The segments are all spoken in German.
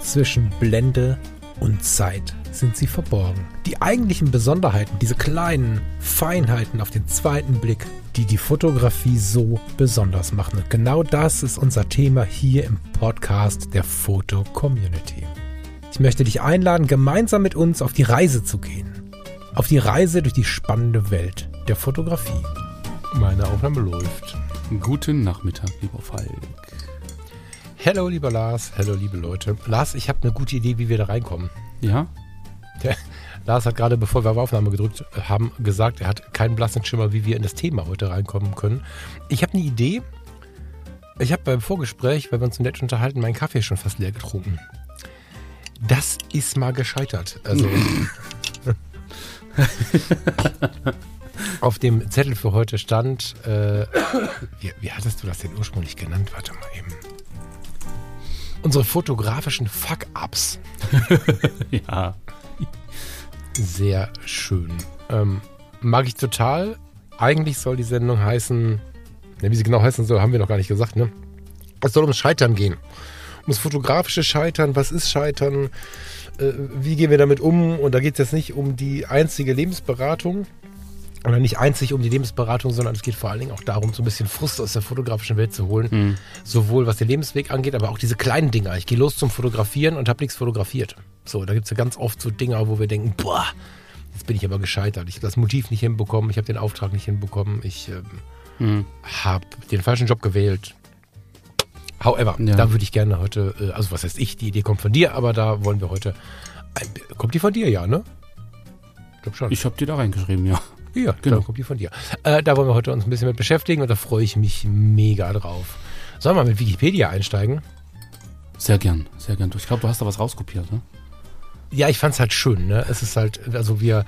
Zwischen Blende und Zeit sind sie verborgen. Die eigentlichen Besonderheiten, diese kleinen Feinheiten auf den zweiten Blick, die die Fotografie so besonders machen. Und genau das ist unser Thema hier im Podcast der Foto-Community. Ich möchte dich einladen, gemeinsam mit uns auf die Reise zu gehen. Auf die Reise durch die spannende Welt der Fotografie. Meine Aufnahme läuft. Guten Nachmittag, lieber Falk. Hallo, lieber Lars. Hallo, liebe Leute. Lars, ich habe eine gute Idee, wie wir da reinkommen. Ja? Der Lars hat gerade, bevor wir auf Aufnahme gedrückt haben, gesagt, er hat keinen blassen Schimmer, wie wir in das Thema heute reinkommen können. Ich habe eine Idee. Ich habe beim Vorgespräch, weil wir uns so nett unterhalten, meinen Kaffee schon fast leer getrunken. Das ist mal gescheitert. Also auf dem Zettel für heute stand, wie hattest du das denn ursprünglich genannt? Warte mal eben. Unsere fotografischen Fuck-Ups. Ja. Sehr schön. Mag ich total. Eigentlich soll die Sendung heißen, wie sie genau heißen soll, haben wir noch gar nicht gesagt, ne? Es soll ums Scheitern gehen. Ums fotografische Scheitern. Was ist Scheitern? Wie gehen wir damit um? Und da geht es jetzt nicht um die einzige Lebensberatung. Oder nicht einzig um die Lebensberatung, sondern es geht vor allen Dingen auch darum, so ein bisschen Frust aus der fotografischen Welt zu holen. Mhm. Sowohl was den Lebensweg angeht, aber auch diese kleinen Dinger. Ich gehe los zum Fotografieren und habe nichts fotografiert. So, da gibt es ja ganz oft so Dinger, wo wir denken, boah, jetzt bin ich aber gescheitert. Ich habe das Motiv nicht hinbekommen, ich habe den Auftrag nicht hinbekommen, ich habe den falschen Job gewählt. However, da würde ich gerne heute, also was heißt ich, die Idee kommt von dir, aber da wollen wir heute, kommt die von dir, ja, ne? Ich glaube schon. Ich habe die da reingeschrieben, ja. Ja, genau, kommt die von dir. Da wollen wir heute uns ein bisschen mit beschäftigen und da freue ich mich mega drauf. Sollen wir mal mit Wikipedia einsteigen? Sehr gern, sehr gern. Ich glaube, du hast da was rauskopiert, ne? Ja, ich fand's halt schön, ne? Es ist halt, also wir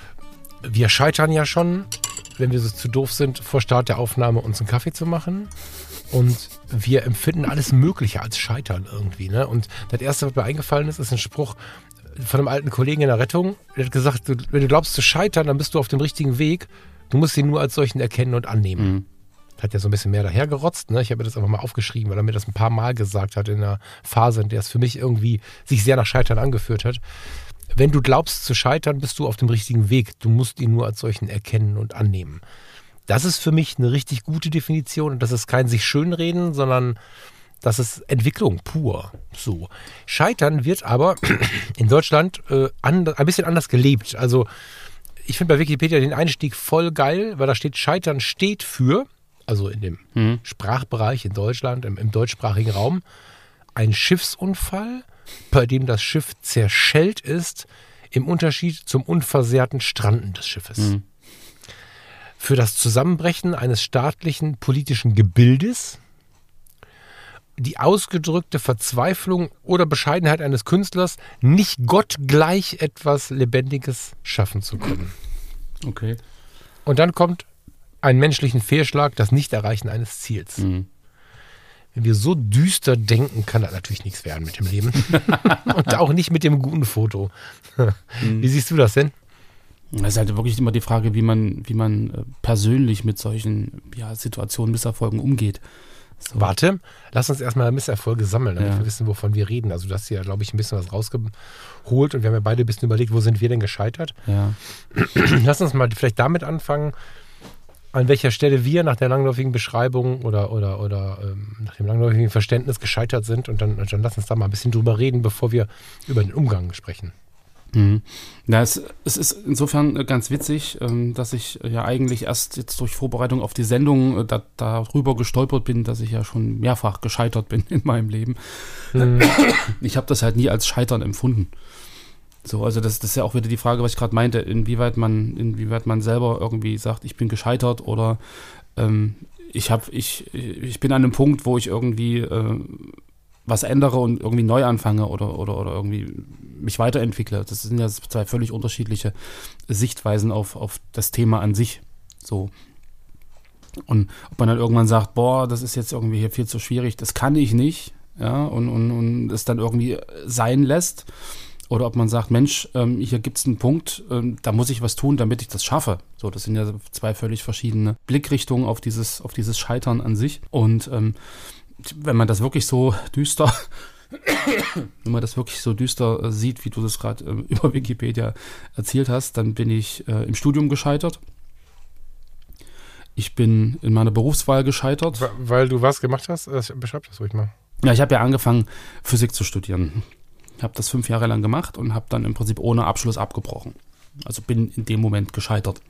scheitern ja schon, wenn wir so zu doof sind, vor Start der Aufnahme uns einen Kaffee zu machen. Und wir empfinden alles Mögliche als Scheitern irgendwie, ne? Und das Erste, was mir eingefallen ist, ist ein Spruch von einem alten Kollegen in der Rettung. Der hat gesagt, wenn du glaubst zu scheitern, dann bist du auf dem richtigen Weg. Du musst ihn nur als solchen erkennen und annehmen. Mhm. Hat ja so ein bisschen mehr dahergerotzt, ne? Ich habe mir das einfach mal aufgeschrieben, weil er mir das ein paar Mal gesagt hat in einer Phase, in der es für mich irgendwie sich sehr nach Scheitern angeführt hat. Wenn du glaubst zu scheitern, bist du auf dem richtigen Weg. Du musst ihn nur als solchen erkennen und annehmen. Das ist für mich eine richtig gute Definition und das ist kein sich schönreden, sondern das ist Entwicklung pur. So. Scheitern wird aber in Deutschland ein bisschen anders gelebt. Also ich finde bei Wikipedia den Einstieg voll geil, weil da steht, Scheitern steht für, also in dem Sprachbereich in Deutschland, im deutschsprachigen Raum, ein Schiffsunfall, bei dem das Schiff zerschellt ist, im Unterschied zum unversehrten Stranden des Schiffes. Mhm. Für das Zusammenbrechen eines staatlichen politischen Gebildes, die ausgedrückte Verzweiflung oder Bescheidenheit eines Künstlers, nicht gottgleich etwas Lebendiges schaffen zu können. Okay. Und dann kommt ein menschlichen Fehlschlag, das Nichterreichen eines Ziels. Mhm. Wenn wir so düster denken, kann das natürlich nichts werden mit dem Leben. Und auch nicht mit dem guten Foto. Wie siehst du das denn? Das ist halt wirklich immer die Frage, wie man persönlich mit solchen Situationen, Misserfolgen umgeht. So. Warte, lass uns erstmal Misserfolge sammeln, damit wir wissen, wovon wir reden. Also du hast ja, glaube ich, ein bisschen was rausgeholt und wir haben ja beide ein bisschen überlegt, wo sind wir denn gescheitert. Ja. Lass uns mal vielleicht damit anfangen, an welcher Stelle wir nach der langläufigen Beschreibung oder nach dem langläufigen Verständnis gescheitert sind und dann lass uns da mal ein bisschen drüber reden, bevor wir über den Umgang sprechen. Mhm. Ja, es ist insofern ganz witzig, dass ich ja eigentlich erst jetzt durch Vorbereitung auf die Sendung darüber gestolpert bin, dass ich ja schon mehrfach gescheitert bin in meinem Leben. Mhm. Ich habe das halt nie als Scheitern empfunden. So, also das ist ja auch wieder die Frage, was ich gerade meinte, inwieweit man selber irgendwie sagt, ich bin gescheitert oder ich bin an einem Punkt, wo ich irgendwie was ändere und irgendwie neu anfange oder irgendwie mich weiterentwickle. Das sind ja zwei völlig unterschiedliche Sichtweisen auf das Thema an sich. So. Und ob man dann irgendwann sagt, boah, das ist jetzt irgendwie hier viel zu schwierig, das kann ich nicht, ja, und es dann irgendwie sein lässt. Oder ob man sagt, Mensch, hier gibt es einen Punkt, da muss ich was tun, damit ich das schaffe. So, das sind ja zwei völlig verschiedene Blickrichtungen auf dieses Scheitern an sich. Und wenn man das wirklich so düster Wenn man das wirklich so düster sieht, wie du das gerade über Wikipedia erzählt hast, dann bin ich im Studium gescheitert. Ich bin in meiner Berufswahl gescheitert. Weil du was gemacht hast? Beschreib das ruhig mal. Ja, ich habe ja angefangen, Physik zu studieren. Ich habe das 5 Jahre lang gemacht und habe dann im Prinzip ohne Abschluss abgebrochen. Also bin in dem Moment gescheitert.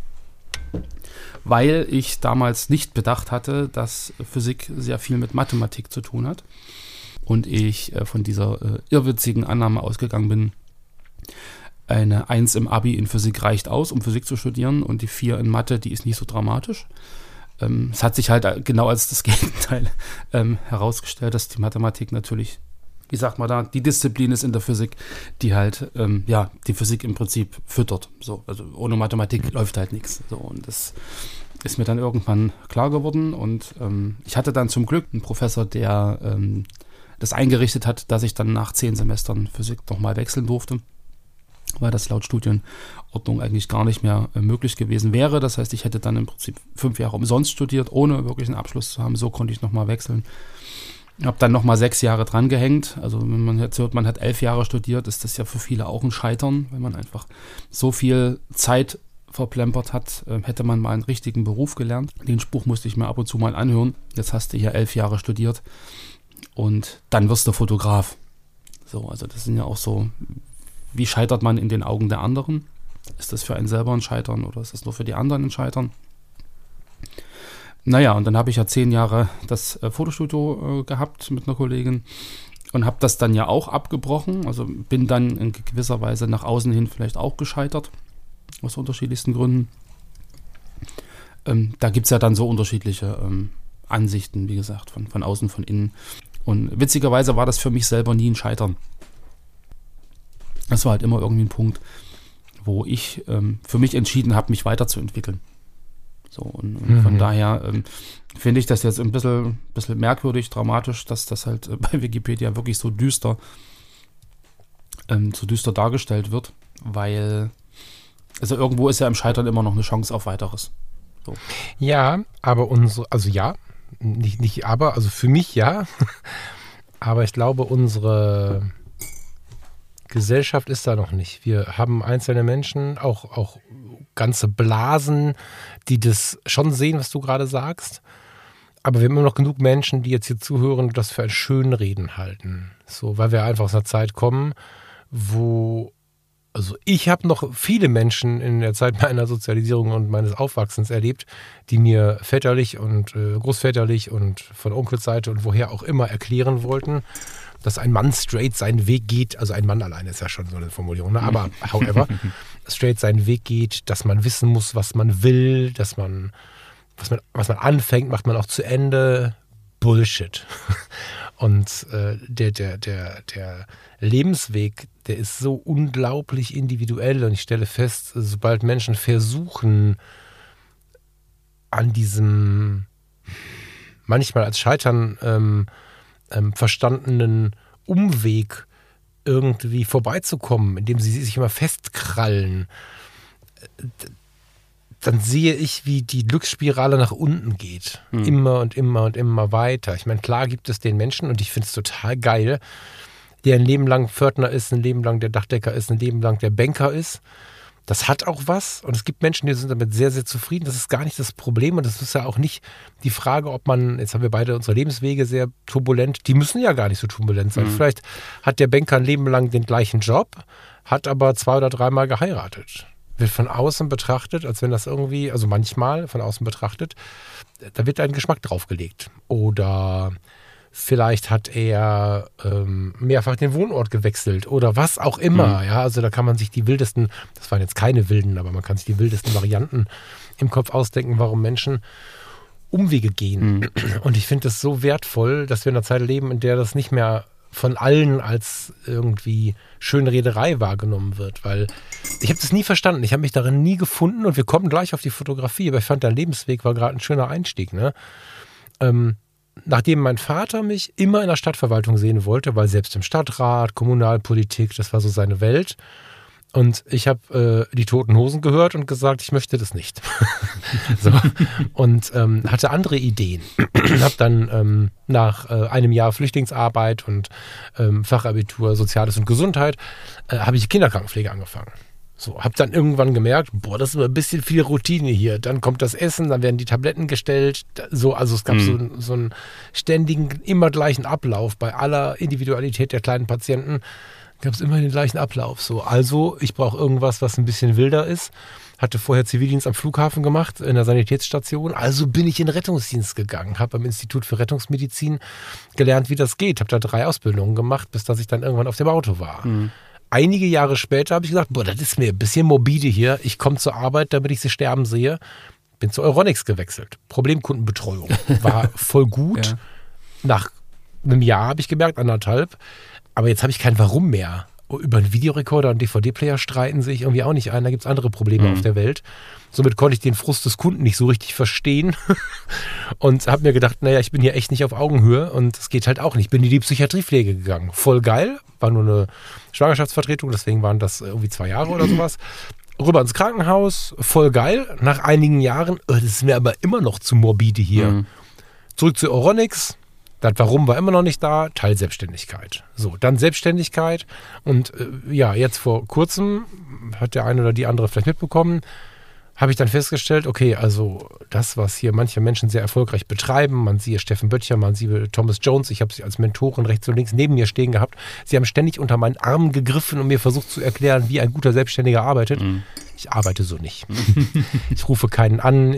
Weil ich damals nicht bedacht hatte, dass Physik sehr viel mit Mathematik zu tun hat. Und ich von dieser irrwitzigen Annahme ausgegangen bin, eine 1 im Abi in Physik reicht aus, um Physik zu studieren, und die 4 in Mathe, die ist nicht so dramatisch. Es hat sich halt genau als das Gegenteil herausgestellt, dass die Mathematik natürlich, wie sagt man da, die Disziplin ist in der Physik, die halt, die Physik im Prinzip füttert. So, also ohne Mathematik läuft halt nichts. So, und das ist mir dann irgendwann klar geworden, und ich hatte dann zum Glück einen Professor, der das eingerichtet hat, dass ich dann nach 10 Semestern Physik nochmal wechseln durfte, weil das laut Studienordnung eigentlich gar nicht mehr möglich gewesen wäre. Das heißt, ich hätte dann im Prinzip 5 Jahre umsonst studiert, ohne wirklich einen Abschluss zu haben. So konnte ich nochmal wechseln. Habe dann nochmal 6 Jahre dran gehängt. Also wenn man jetzt hört, man hat 11 Jahre studiert, ist das ja für viele auch ein Scheitern, weil man einfach so viel Zeit verplempert hat. Hätte man mal einen richtigen Beruf gelernt. Den Spruch musste ich mir ab und zu mal anhören. Jetzt hast du hier 11 Jahre studiert und dann wirst du Fotograf. So, also das sind ja auch so, wie scheitert man in den Augen der anderen? Ist das für einen selber ein Scheitern oder ist das nur für die anderen ein Scheitern? Naja, und dann habe ich ja 10 Jahre das Fotostudio gehabt mit einer Kollegin und habe das dann ja auch abgebrochen. Also bin dann in gewisser Weise nach außen hin vielleicht auch gescheitert, aus unterschiedlichsten Gründen. Da gibt es ja dann so unterschiedliche Ansichten, wie gesagt, von außen, von innen. Und witzigerweise war das für mich selber nie ein Scheitern. Das war halt immer irgendwie ein Punkt, wo ich für mich entschieden habe, mich weiterzuentwickeln. So, und von daher finde ich das jetzt ein bisschen merkwürdig, dramatisch, dass das halt bei Wikipedia wirklich so düster dargestellt wird, weil also irgendwo ist ja im Scheitern immer noch eine Chance auf Weiteres. So. Ja, aber nicht aber, also für mich ja, aber ich glaube, unsere Gesellschaft ist da noch nicht. Wir haben einzelne Menschen, auch ganze Blasen, die das schon sehen, was du gerade sagst. Aber wir haben immer noch genug Menschen, die jetzt hier zuhören und das für ein Schönreden halten. So, weil wir einfach aus einer Zeit kommen, wo, also ich habe noch viele Menschen in der Zeit meiner Sozialisierung und meines Aufwachsens erlebt, die mir väterlich und großväterlich und von Onkelsseite und woher auch immer erklären wollten, dass ein Mann straight seinen Weg geht, also ein Mann alleine ist ja schon so eine Formulierung, ne? Aber however, straight seinen Weg geht, dass man wissen muss, was man will, dass man, was man anfängt, macht man auch zu Ende. Bullshit. Und der Lebensweg, der ist so unglaublich individuell, und ich stelle fest, sobald Menschen versuchen, an diesem manchmal als Scheitern verstandenen Umweg irgendwie vorbeizukommen, indem sie sich immer festkrallen, dann sehe ich, wie die Glücksspirale nach unten geht. Immer und immer und immer weiter. Ich meine, klar gibt es den Menschen, und ich finde es total geil, der ein Leben lang Pförtner ist, ein Leben lang der Dachdecker ist, ein Leben lang der Banker ist. Das hat auch was, und es gibt Menschen, die sind damit sehr, sehr zufrieden. Das ist gar nicht das Problem, und das ist ja auch nicht die Frage, ob man, jetzt haben wir beide unsere Lebenswege sehr turbulent, die müssen ja gar nicht so turbulent sein. Vielleicht hat der Banker ein Leben lang den gleichen Job, hat aber 2 oder 3 Mal geheiratet. Wird von außen betrachtet, als wenn das irgendwie, also manchmal von außen betrachtet, da wird ein Geschmack draufgelegt. Oder vielleicht hat er mehrfach den Wohnort gewechselt oder was auch immer. Ja, also da kann man sich die wildesten, das waren jetzt keine wilden, aber man kann sich die wildesten Varianten im Kopf ausdenken, warum Menschen Umwege gehen. Und ich finde es so wertvoll, dass wir in einer Zeit leben, in der das nicht mehr von allen als irgendwie Schönrederei wahrgenommen wird, weil ich habe das nie verstanden. Ich habe mich darin nie gefunden, und wir kommen gleich auf die Fotografie, aber ich fand, der Lebensweg war gerade ein schöner Einstieg. Ne? Nachdem mein Vater mich immer in der Stadtverwaltung sehen wollte, weil selbst im Stadtrat, Kommunalpolitik, das war so seine Welt, Und ich habe die Toten Hosen gehört und gesagt, ich möchte das nicht. So. Und hatte andere Ideen. Habe dann nach einem Jahr Flüchtlingsarbeit und Fachabitur Soziales und Gesundheit, habe ich Kinderkrankenpflege angefangen. So, habe dann irgendwann gemerkt, das ist immer ein bisschen viel Routine hier. Dann kommt das Essen, dann werden die Tabletten gestellt. So, also es gab so einen ständigen, immer gleichen Ablauf. Bei aller Individualität der kleinen Patienten gab es immer den gleichen Ablauf. So, also ich brauche irgendwas, was ein bisschen wilder ist. Hatte vorher Zivildienst am Flughafen gemacht, in der Sanitätsstation. Also bin ich in den Rettungsdienst gegangen, habe am Institut für Rettungsmedizin gelernt, wie das geht. Habe da 3 Ausbildungen gemacht, bis dass ich dann irgendwann auf dem Auto war. Einige Jahre später habe ich gesagt, das ist mir ein bisschen morbide hier. Ich komme zur Arbeit, damit ich sie sterben sehe. Bin zu Euronics gewechselt. Problemkundenbetreuung. War voll gut. Ja. Nach einem Jahr habe ich gemerkt, 1,5. Aber jetzt habe ich kein Warum mehr. Über einen Videorekorder und DVD-Player streiten sehe ich irgendwie auch nicht ein. Da gibt es andere Probleme auf der Welt. Somit konnte ich den Frust des Kunden nicht so richtig verstehen. Und habe mir gedacht, ich bin hier echt nicht auf Augenhöhe. Und es geht halt auch nicht. Bin in die Psychiatriepflege gegangen. Voll geil. War nur eine Schwangerschaftsvertretung. Deswegen waren das irgendwie 2 Jahre oder sowas. Rüber ins Krankenhaus. Voll geil. Nach einigen Jahren, das ist mir aber immer noch zu morbide hier. Zurück zu Euronics. Das Warum war immer noch nicht da, Teil Selbstständigkeit. So, dann Selbstständigkeit und jetzt vor kurzem, hat der eine oder die andere vielleicht mitbekommen, habe ich dann festgestellt, okay, also das, was hier manche Menschen sehr erfolgreich betreiben, man siehe Steffen Böttcher, man siehe Thomas Jones, ich habe sie als Mentorin rechts und links neben mir stehen gehabt, sie haben ständig unter meinen Armen gegriffen und mir versucht zu erklären, wie ein guter Selbstständiger arbeitet. Ich arbeite so nicht. Ich rufe keinen an,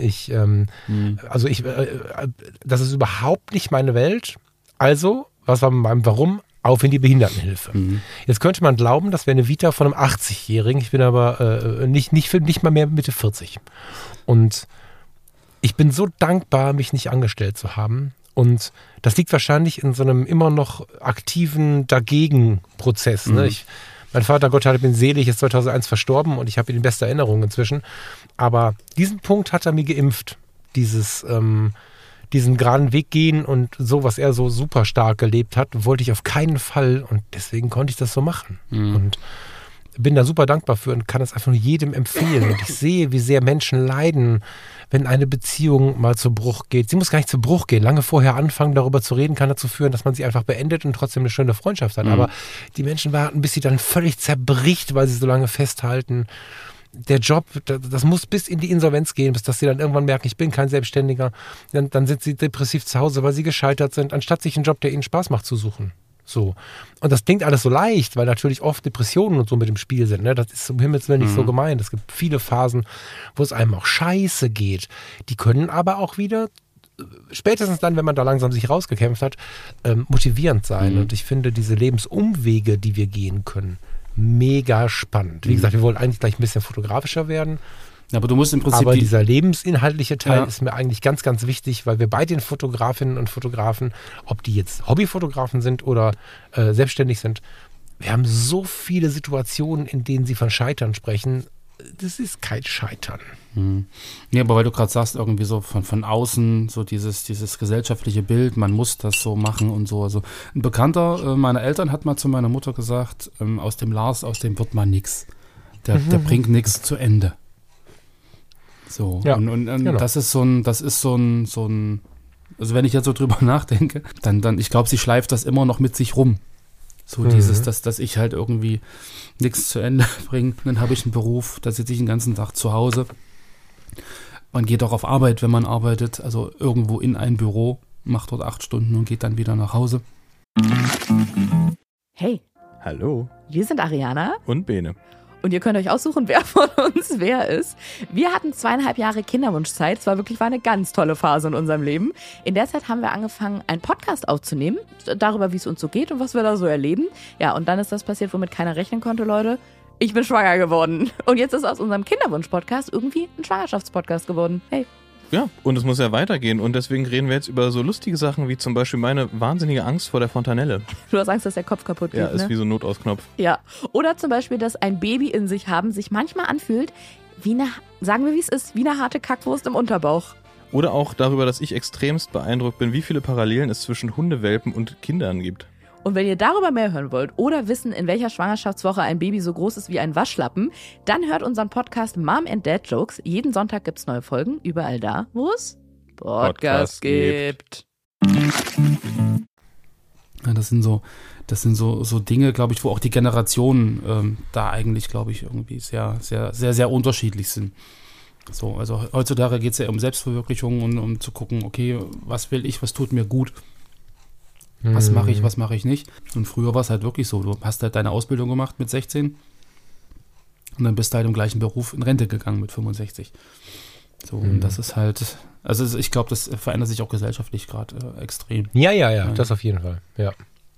das ist überhaupt nicht meine Welt. Also, was war mit meinem Warum? Auf in die Behindertenhilfe. Jetzt könnte man glauben, das wäre eine Vita von einem 80-Jährigen. Ich bin aber nicht mal mehr Mitte 40. Und ich bin so dankbar, mich nicht angestellt zu haben. Und das liegt wahrscheinlich in so einem immer noch aktiven Dagegen-Prozess. Ne? Mein Vater, Gott hat ihn selig, ist 2001 verstorben und ich habe ihn in bester Erinnerung inzwischen. Aber diesen Punkt hat er mir geimpft. Diesen geraden Weg gehen und so, was er so super stark gelebt hat, wollte ich auf keinen Fall und deswegen konnte ich das so machen. Und bin da super dankbar für und kann es einfach nur jedem empfehlen. Und ich sehe, wie sehr Menschen leiden, wenn eine Beziehung mal zu Bruch geht. Sie muss gar nicht zu Bruch gehen. Lange vorher anfangen, darüber zu reden, kann dazu führen, dass man sie einfach beendet und trotzdem eine schöne Freundschaft hat. Aber die Menschen warten, bis sie dann völlig zerbricht, weil sie so lange festhalten. Der Job, das muss bis in die Insolvenz gehen, bis dass sie dann irgendwann merken, ich bin kein Selbstständiger. Dann sind sie depressiv zu Hause, weil sie gescheitert sind, anstatt sich einen Job, der ihnen Spaß macht, zu suchen. So. Und das klingt alles so leicht, weil natürlich oft Depressionen und so mit im Spiel sind. Ne? Das ist um Himmels Willen nicht so gemeint. Es gibt viele Phasen, wo es einem auch scheiße geht. Die können aber auch wieder, spätestens dann, wenn man da langsam sich rausgekämpft hat, motivierend sein. Und ich finde diese Lebensumwege, die wir gehen können, mega spannend. Wie gesagt, wir wollen eigentlich gleich ein bisschen fotografischer werden. Ja, aber du musst im Prinzip. Aber dieser lebensinhaltliche Teil ist mir eigentlich ganz, ganz wichtig, weil wir bei den Fotografinnen und Fotografen, ob die jetzt Hobbyfotografen sind oder selbstständig sind, wir haben so viele Situationen, in denen sie von Scheitern sprechen. Das ist kein Scheitern. Ja, aber weil du gerade sagst, irgendwie so von außen, so dieses gesellschaftliche Bild, man muss das so machen und so. Also ein Bekannter meiner Eltern hat mal zu meiner Mutter gesagt, aus dem Lars, aus dem wird mal nix. Der bringt nichts zu Ende. So, ja, und genau. das ist so ein, also wenn ich jetzt so drüber nachdenke, dann ich glaube, sie schleift das immer noch mit sich rum. So dieses, dass ich halt irgendwie nichts zu Ende bringe. Dann habe ich einen Beruf, da sitze ich den ganzen Tag zu Hause. Man geht auch auf Arbeit, wenn man arbeitet, also irgendwo in ein Büro, macht dort 8 Stunden und geht dann wieder nach Hause. Hey. Hallo. Wir sind Ariana. Und Bene. Und ihr könnt euch aussuchen, wer von uns wer ist. Wir hatten 2,5 Jahre Kinderwunschzeit. Es war eine ganz tolle Phase in unserem Leben. In der Zeit haben wir angefangen, einen Podcast aufzunehmen, darüber, wie es uns so geht und was wir da so erleben. Ja, und dann ist das passiert, womit keiner rechnen konnte, Leute. Ich bin schwanger geworden. Und jetzt ist aus unserem Kinderwunsch-Podcast irgendwie ein Schwangerschaftspodcast geworden. Hey. Ja, und es muss ja weitergehen. Und deswegen reden wir jetzt über so lustige Sachen wie zum Beispiel meine wahnsinnige Angst vor der Fontanelle. Du hast Angst, dass der Kopf kaputt geht, Ja, ist ne? wie so ein Notausknopf. Ja. Oder zum Beispiel, dass ein Baby in sich haben sich manchmal anfühlt wie eine, sagen wir wie es ist, wie eine harte Kackwurst im Unterbauch. Oder auch darüber, dass ich extremst beeindruckt bin, wie viele Parallelen es zwischen Hundewelpen und Kindern gibt. Und wenn ihr darüber mehr hören wollt oder wissen, in welcher Schwangerschaftswoche ein Baby so groß ist wie ein Waschlappen, dann hört unseren Podcast Mom and Dad Jokes. Jeden Sonntag gibt's neue Folgen, überall da, wo es Podcasts gibt. Ja, das sind so Dinge, glaube ich, wo auch die Generationen da eigentlich, glaube ich, irgendwie sehr, sehr, sehr, sehr unterschiedlich sind. So, also heutzutage geht es ja um Selbstverwirklichung und um zu gucken, okay, was will ich, was tut mir gut, was mache ich nicht. Und früher war es halt wirklich so, du hast halt deine Ausbildung gemacht mit 16 und dann bist du halt im gleichen Beruf in Rente gegangen mit 65. So, und das ist halt, also ich glaube, das verändert sich auch gesellschaftlich gerade extrem. Ja, das auf jeden Fall, ja.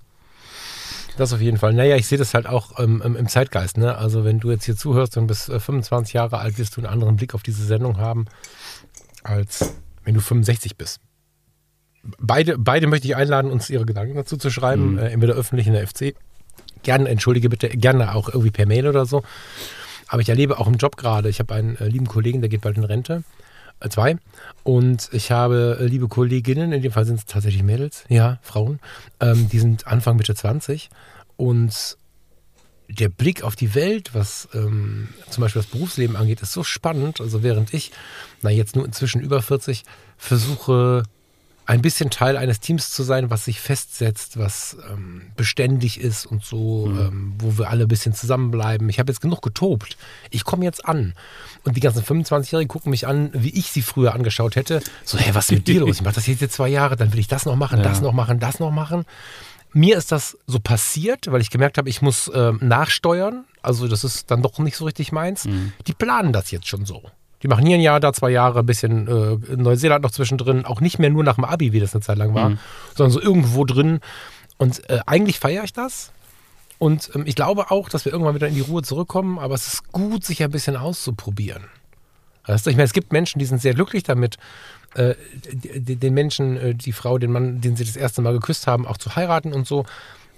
Das auf jeden Fall. Naja, ich sehe das halt auch im Zeitgeist, ne? Also wenn du jetzt hier zuhörst und bis 25 Jahre alt wirst du einen anderen Blick auf diese Sendung haben, als wenn du 65 bist. Beide möchte ich einladen, uns ihre Gedanken dazu zu schreiben, entweder öffentlich in der FC. Gerne, entschuldige bitte, gerne auch irgendwie per Mail oder so. Aber ich erlebe auch im Job gerade, ich habe einen lieben Kollegen, der geht bald in Rente. 2. Und ich habe liebe Kolleginnen, in dem Fall sind es tatsächlich Mädels, ja, Frauen, die sind Anfang, Mitte 20 und der Blick auf die Welt, was zum Beispiel das Berufsleben angeht, ist so spannend. Also während ich, jetzt nur inzwischen über 40, versuche ein bisschen Teil eines Teams zu sein, was sich festsetzt, was beständig ist und so, wo wir alle ein bisschen zusammenbleiben. Ich habe jetzt genug getobt. Ich komme jetzt an. Und die ganzen 25-Jährigen gucken mich an, wie ich sie früher angeschaut hätte. So, hey, was ist mit dir los? Ich mache das jetzt 2 Jahre, dann will ich das noch machen, das noch machen, das noch machen. Mir ist das so passiert, weil ich gemerkt habe, ich muss nachsteuern. Also das ist dann doch nicht so richtig meins. Die planen das jetzt schon so. Die machen hier ein Jahr, da 2 Jahre, ein bisschen Neuseeland noch zwischendrin. Auch nicht mehr nur nach dem Abi, wie das eine Zeit lang war, sondern so irgendwo drin. Und eigentlich feiere ich das. Und ich glaube auch, dass wir irgendwann wieder in die Ruhe zurückkommen. Aber es ist gut, sich ein bisschen auszuprobieren. Weißt du, ich meine, es gibt Menschen, die sind sehr glücklich damit, den Menschen, die Frau, den Mann, den sie das erste Mal geküsst haben, auch zu heiraten und so.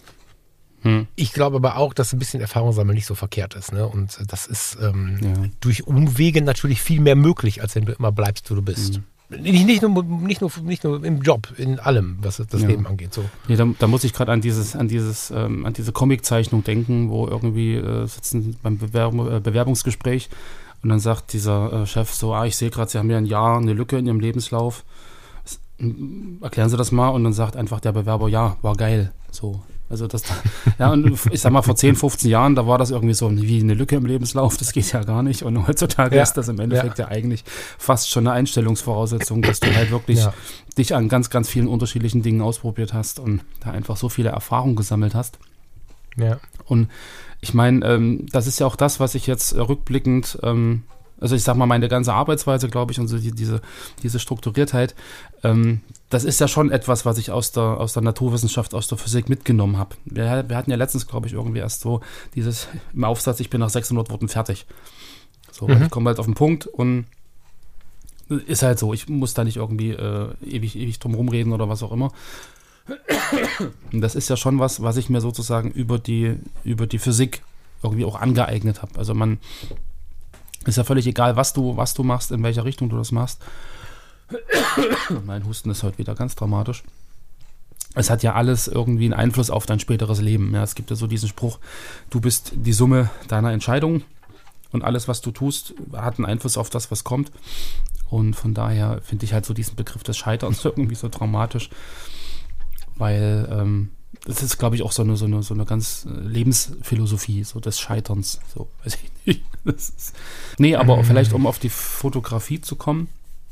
Ich glaube aber auch, dass ein bisschen Erfahrung sammeln nicht so verkehrt ist. Ne? Und das ist durch Umwege natürlich viel mehr möglich, als wenn du immer bleibst, wo du bist. Nicht nur im Job, in allem, was das Leben angeht. So. Nee, da muss ich gerade an diese Comiczeichnung denken, wo irgendwie sitzen beim Bewerbungsgespräch und dann sagt dieser Chef so, ich sehe gerade, Sie haben ja ein Jahr eine Lücke in Ihrem Lebenslauf. Erklären Sie das mal. Und dann sagt einfach der Bewerber, ja, war geil. So. Also das, und ich sag mal, vor 10, 15 Jahren, da war das irgendwie so wie eine Lücke im Lebenslauf, das geht ja gar nicht. Und heutzutage ist das im Endeffekt ja eigentlich fast schon eine Einstellungsvoraussetzung, dass du halt wirklich dich an ganz, ganz vielen unterschiedlichen Dingen ausprobiert hast und da einfach so viele Erfahrungen gesammelt hast. Ja. Und ich meine, das ist ja auch das, was ich jetzt rückblickend, also ich sag mal, meine ganze Arbeitsweise, glaube ich, und so diese Strukturiertheit, das ist ja schon etwas, was ich aus der Naturwissenschaft, aus der Physik mitgenommen habe. Wir hatten ja letztens, glaube ich, irgendwie erst so dieses im Aufsatz, ich bin nach 600 Worten fertig. So, ich komme halt auf den Punkt und ist halt so, ich muss da nicht irgendwie ewig drum rumreden oder was auch immer. Und das ist ja schon was ich mir sozusagen über die Physik irgendwie auch angeeignet habe. Also ist ja völlig egal, was du machst, in welcher Richtung du das machst. Mein Husten ist heute wieder ganz dramatisch. Es hat ja alles irgendwie einen Einfluss auf dein späteres Leben. Ja, es gibt ja so diesen Spruch, du bist die Summe deiner Entscheidungen und alles, was du tust, hat einen Einfluss auf das, was kommt. Und von daher finde ich halt so diesen Begriff des Scheiterns irgendwie so dramatisch, weil das ist, glaube ich, auch so eine ganz Lebensphilosophie, so des Scheiterns. So, weiß ich nicht. Aber vielleicht, um auf die Fotografie zu kommen.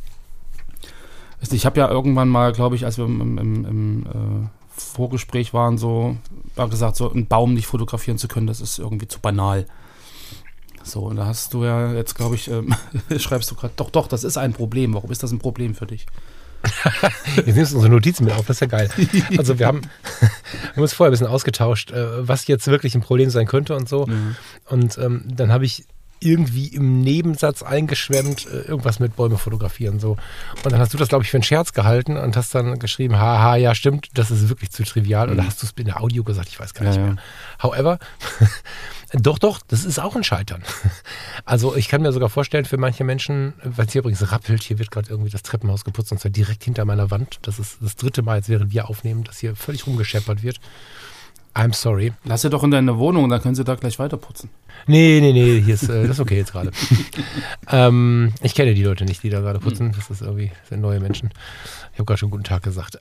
Ich habe ja irgendwann mal, glaube ich, als wir im Vorgespräch waren, gesagt, so einen Baum nicht fotografieren zu können, das ist irgendwie zu banal. So, und da hast du ja jetzt, glaube ich, schreibst du gerade, doch, das ist ein Problem. Warum ist das ein Problem für dich? Jetzt nimmst du unsere Notizen mit auf, das ist ja geil. Also wir haben uns vorher ein bisschen ausgetauscht, was jetzt wirklich ein Problem sein könnte und so. Und dann habe ich irgendwie im Nebensatz eingeschwemmt, irgendwas mit Bäume fotografieren. So. Und dann hast du das, glaube ich, für einen Scherz gehalten und hast dann geschrieben, haha, ja stimmt, das ist wirklich zu trivial. Oder hast du es in der Audio gesagt? Ich weiß gar nicht mehr. However, doch, das ist auch ein Scheitern. Also ich kann mir sogar vorstellen, für manche Menschen, weil es hier übrigens rappelt, hier wird gerade irgendwie das Treppenhaus geputzt und zwar direkt hinter meiner Wand. Das ist das 3. Mal jetzt, während wir aufnehmen, dass hier völlig rumgescheppert wird. I'm sorry. Lass sie doch in deine Wohnung, dann können sie da gleich weiter putzen. Nee, hier ist das ist okay jetzt gerade. Ich kenne die Leute nicht, die da gerade putzen. Das sind neue Menschen. Ich habe gerade schon guten Tag gesagt.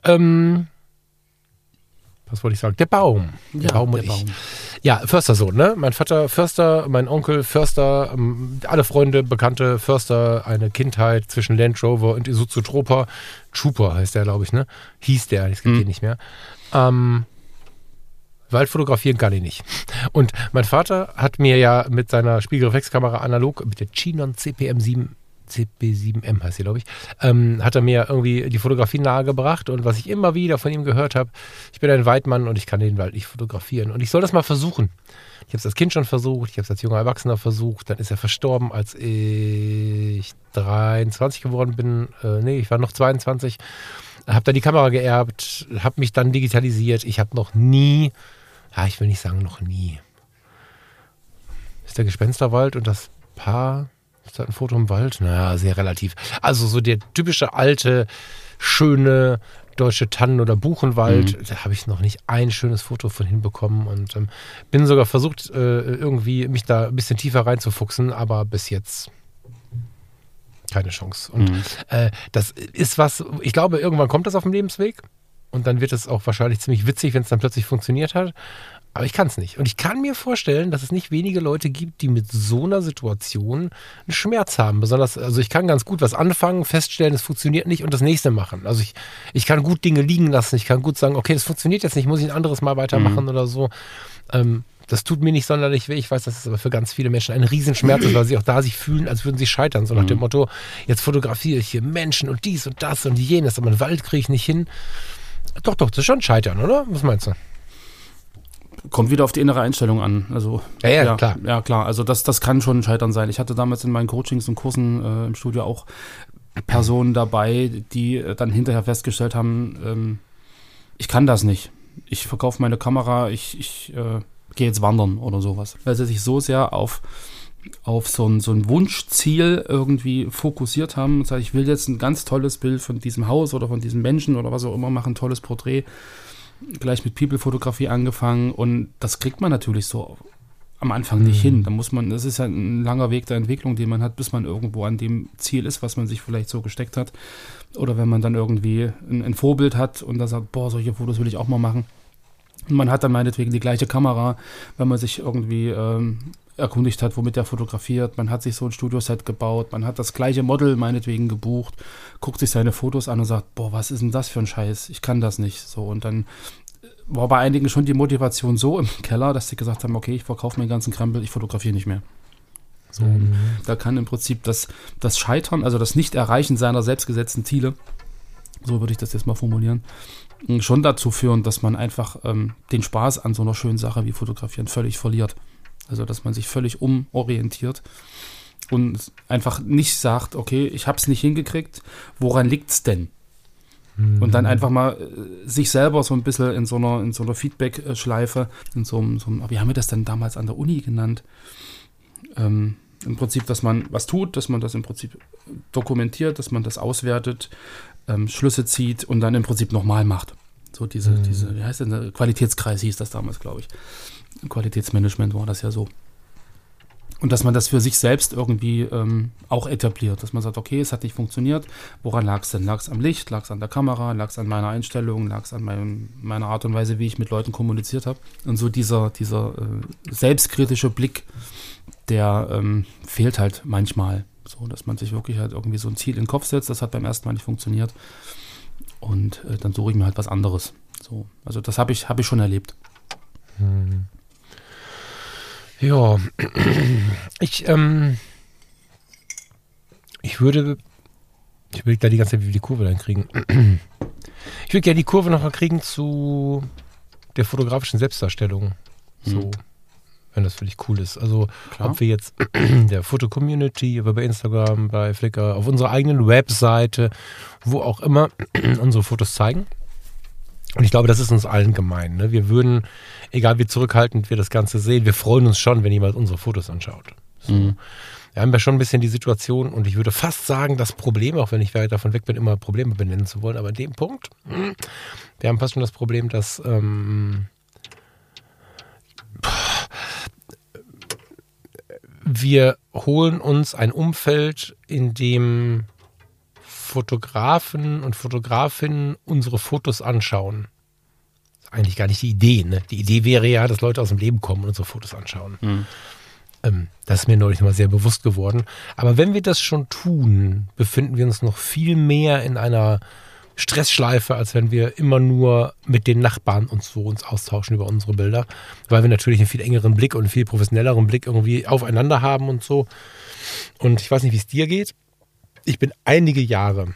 Was wollte ich sagen? Der Baum. Der Baum und ich. Ja, Förstersohn, ne? Mein Vater Förster, mein Onkel Förster, alle Freunde, Bekannte Förster, eine Kindheit zwischen Land Rover und Isuzu Trooper. Trooper heißt der, glaube ich, ne? Hieß der, das gibt den nicht mehr. Wald fotografieren kann ich nicht. Und mein Vater hat mir ja mit seiner Spiegelreflexkamera analog, mit der Chinon CP7M heißt sie, glaube ich, hat er mir irgendwie die Fotografie nahegebracht. Und was ich immer wieder von ihm gehört habe, ich bin ein Weidmann und ich kann den Wald nicht fotografieren. Und ich soll das mal versuchen. Ich habe es als Kind schon versucht, ich habe es als junger Erwachsener versucht. Dann ist er verstorben, als ich 23 geworden bin. Ich war noch 22. Habe dann die Kamera geerbt, habe mich dann digitalisiert. Ich habe noch nie, ich will nicht sagen noch nie. Ist der Gespensterwald und das Paar, ist das ein Foto im Wald? Naja, sehr relativ. Also so der typische alte, schöne deutsche Tannen- oder Buchenwald, da habe ich noch nicht ein schönes Foto von hinbekommen und bin sogar versucht, irgendwie mich da ein bisschen tiefer reinzufuchsen, aber bis jetzt keine Chance. Und das ist was, ich glaube, irgendwann kommt das auf dem Lebensweg und dann wird es auch wahrscheinlich ziemlich witzig, wenn es dann plötzlich funktioniert hat. Aber ich kann es nicht. Und ich kann mir vorstellen, dass es nicht wenige Leute gibt, die mit so einer Situation einen Schmerz haben. Besonders, also ich kann ganz gut was anfangen, feststellen, es funktioniert nicht und das nächste machen. Also ich kann gut Dinge liegen lassen. Ich kann gut sagen, okay, das funktioniert jetzt nicht, muss ich ein anderes Mal weitermachen oder so. Das tut mir nicht sonderlich weh. Ich weiß, dass es aber für ganz viele Menschen ein Riesenschmerz ist, weil sie auch da sich fühlen, als würden sie scheitern. So nach dem Motto, jetzt fotografiere ich hier Menschen und dies und das und jenes, aber einen Wald kriege ich nicht hin. Doch, das ist schon Scheitern, oder? Was meinst du? Kommt wieder auf die innere Einstellung an. Also, klar. Ja, klar. Also das kann schon ein Scheitern sein. Ich hatte damals in meinen Coachings und Kursen im Studio auch Personen dabei, die dann hinterher festgestellt haben, ich kann das nicht. Ich verkaufe meine Kamera, ich gehe jetzt wandern oder sowas. Weil sie sich so sehr auf so ein Wunschziel irgendwie fokussiert haben und sagen, ich will jetzt ein ganz tolles Bild von diesem Haus oder von diesem Menschen oder was auch immer machen, ein tolles Porträt. Gleich mit People-Fotografie angefangen und das kriegt man natürlich so am Anfang nicht hin. Da muss man, das ist ja ein langer Weg der Entwicklung, den man hat, bis man irgendwo an dem Ziel ist, was man sich vielleicht so gesteckt hat. Oder wenn man dann irgendwie ein Vorbild hat und dann sagt, solche Fotos will ich auch mal machen. Und man hat dann meinetwegen die gleiche Kamera, wenn man sich irgendwie erkundigt hat, womit der fotografiert. Man hat sich so ein Studioset gebaut, man hat das gleiche Model meinetwegen gebucht, guckt sich seine Fotos an und sagt, was ist denn das für ein Scheiß? Ich kann das nicht. So, und dann war bei einigen schon die Motivation so im Keller, dass sie gesagt haben, okay, ich verkaufe meinen ganzen Krempel, ich fotografiere nicht mehr. So, da kann im Prinzip das Scheitern, also das Nicht-Erreichen seiner selbstgesetzten Ziele, so würde ich das jetzt mal formulieren, schon dazu führen, dass man einfach den Spaß an so einer schönen Sache wie Fotografieren völlig verliert. Also, dass man sich völlig umorientiert und einfach nicht sagt, okay, ich habe es nicht hingekriegt, woran liegt es denn? Und dann einfach mal sich selber so ein bisschen in so einer Feedback-Schleife, wie haben wir das denn damals an der Uni genannt? Im Prinzip, dass man was tut, dass man das im Prinzip dokumentiert, dass man das auswertet, Schlüsse zieht und dann im Prinzip nochmal macht. So diese, wie heißt denn, der Qualitätskreis hieß das damals, glaube ich. Qualitätsmanagement war das ja so. Und dass man das für sich selbst irgendwie auch etabliert, dass man sagt, okay, es hat nicht funktioniert, woran lag es denn? Lag es am Licht, lag es an der Kamera, lag es an meiner Einstellung, lag es an meiner Art und Weise, wie ich mit Leuten kommuniziert habe. Und so dieser selbstkritische Blick, der fehlt halt manchmal. So, dass man sich wirklich halt irgendwie so ein Ziel in den Kopf setzt, das hat beim ersten Mal nicht funktioniert. Und dann suche ich mir halt was anderes. So, also das habe ich schon erlebt. Ja, ich will da die ganze Zeit wie die Kurve dann kriegen. Ich will gerne die Kurve noch mal kriegen zu der fotografischen Selbstdarstellung. So, wenn das für dich cool ist. Also, Klar. Ob wir jetzt der Foto-Community, aber bei Instagram, bei Flickr, auf unserer eigenen Webseite, wo auch immer, unsere Fotos zeigen. Und ich glaube, das ist uns allen gemein. Ne? Wir würden, egal wie zurückhaltend wir das Ganze sehen, wir freuen uns schon, wenn jemand unsere Fotos anschaut. So. Wir haben ja schon ein bisschen die Situation und ich würde fast sagen, das Problem, auch wenn ich weit davon weg bin, immer Probleme benennen zu wollen, aber in dem Punkt, wir haben fast schon das Problem, dass wir holen uns ein Umfeld, in dem Fotografen und Fotografinnen unsere Fotos anschauen. Das ist eigentlich gar nicht die Idee, ne? Die Idee wäre ja, dass Leute aus dem Leben kommen und unsere Fotos anschauen. Das ist mir neulich mal sehr bewusst geworden. Aber wenn wir das schon tun, befinden wir uns noch viel mehr in einer Stressschleife, als wenn wir immer nur mit den Nachbarn uns austauschen über unsere Bilder, weil wir natürlich einen viel engeren Blick und einen viel professionelleren Blick irgendwie aufeinander haben und so. Und ich weiß nicht, wie es dir geht. Ich bin einige Jahre,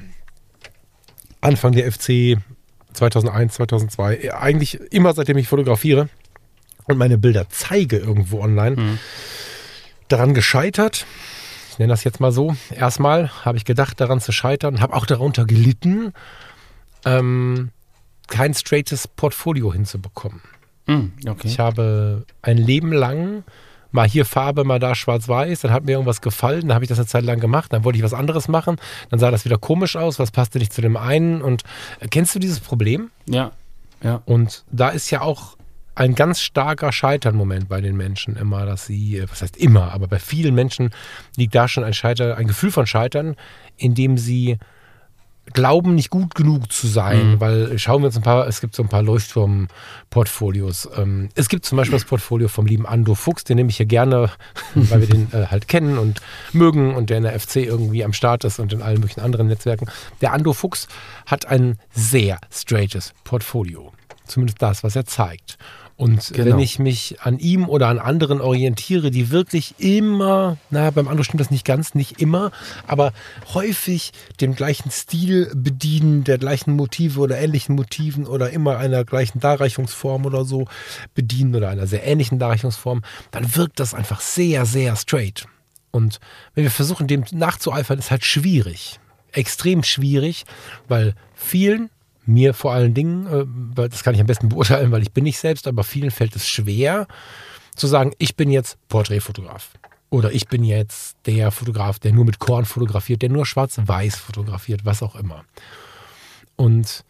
Anfang der FC 2001, 2002, eigentlich immer seitdem ich fotografiere und meine Bilder zeige irgendwo online, daran gescheitert. Ich nenne das jetzt mal so. Erstmal habe ich gedacht, daran zu scheitern, habe auch darunter gelitten, kein straightes Portfolio hinzubekommen. Okay. Ich habe ein Leben lang mal hier Farbe, mal da schwarz-weiß, dann hat mir irgendwas gefallen, dann habe ich das eine Zeit lang gemacht, dann wollte ich was anderes machen, dann sah das wieder komisch aus, was passte nicht zu dem einen und kennst du dieses Problem? Ja. Und da ist ja auch ein ganz starker Scheitern-Moment bei den Menschen immer, dass sie, was heißt immer, aber bei vielen Menschen liegt da schon ein Gefühl von Scheitern, in dem sie glauben, nicht gut genug zu sein, weil schauen wir uns es gibt so ein paar Leuchtturm-Portfolios. Es gibt zum Beispiel das Portfolio vom lieben Ando Fuchs, den nehme ich hier gerne, weil wir den halt kennen und mögen und der in der FC irgendwie am Start ist und in allen möglichen anderen Netzwerken. Der Ando Fuchs hat ein sehr straightes Portfolio. Zumindest das, was er zeigt. Und wenn ich mich an ihm oder an anderen orientiere, die wirklich immer, beim Ando stimmt das nicht ganz, nicht immer, aber häufig dem gleichen Stil bedienen, der gleichen Motive oder ähnlichen Motiven oder immer einer gleichen Darreichungsform oder so bedienen oder einer sehr ähnlichen Darreichungsform, dann wirkt das einfach sehr, sehr straight. Und wenn wir versuchen, dem nachzueifern, ist halt schwierig. Extrem schwierig, weil mir vor allen Dingen, das kann ich am besten beurteilen, weil ich bin nicht selbst, aber vielen fällt es schwer zu sagen, ich bin jetzt Porträtfotograf. Oder ich bin jetzt der Fotograf, der nur mit Korn fotografiert, der nur schwarz-weiß fotografiert, was auch immer. Und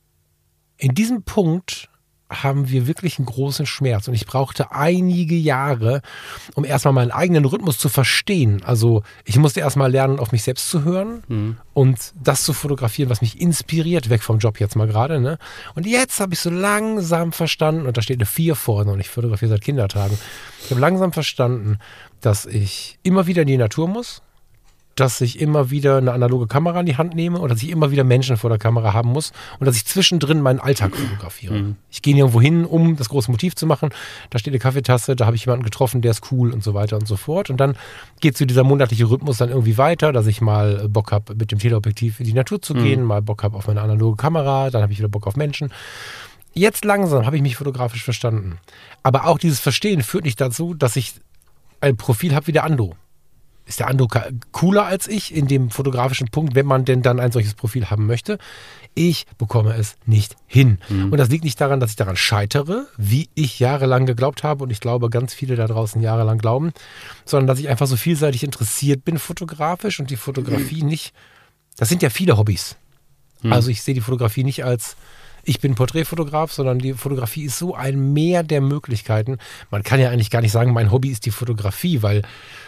in diesem Punkt haben wir wirklich einen großen Schmerz. Und ich brauchte einige Jahre, um erstmal meinen eigenen Rhythmus zu verstehen. Also ich musste erstmal lernen, auf mich selbst zu hören und das zu fotografieren, was mich inspiriert, weg vom Job jetzt mal gerade. Ne? Und jetzt habe ich so langsam verstanden, und da steht eine 4 vorne und ich fotografiere seit Kindertagen, ich habe langsam verstanden, dass ich immer wieder in die Natur muss, dass ich immer wieder eine analoge Kamera in die Hand nehme oder dass ich immer wieder Menschen vor der Kamera haben muss und dass ich zwischendrin meinen Alltag fotografiere. Ich gehe nirgendwo hin, um das große Motiv zu machen. Da steht eine Kaffeetasse, da habe ich jemanden getroffen, der ist cool und so weiter und so fort. Und dann geht so dieser monatliche Rhythmus dann irgendwie weiter, dass ich mal Bock habe, mit dem Teleobjektiv in die Natur zu gehen, mal Bock habe auf meine analoge Kamera, dann habe ich wieder Bock auf Menschen. Jetzt langsam habe ich mich fotografisch verstanden. Aber auch dieses Verstehen führt nicht dazu, dass ich ein Profil habe wie der Ando. Ist der Ando cooler als ich in dem fotografischen Punkt, wenn man denn dann ein solches Profil haben möchte? Ich bekomme es nicht hin. Und das liegt nicht daran, dass ich daran scheitere, wie ich jahrelang geglaubt habe und ich glaube, ganz viele da draußen jahrelang glauben, sondern dass ich einfach so vielseitig interessiert bin fotografisch und die Fotografie nicht, das sind ja viele Hobbys. Also ich sehe die Fotografie nicht als ich bin Porträtfotograf, sondern die Fotografie ist so ein Meer der Möglichkeiten. Man kann ja eigentlich gar nicht sagen, mein Hobby ist die Fotografie, weil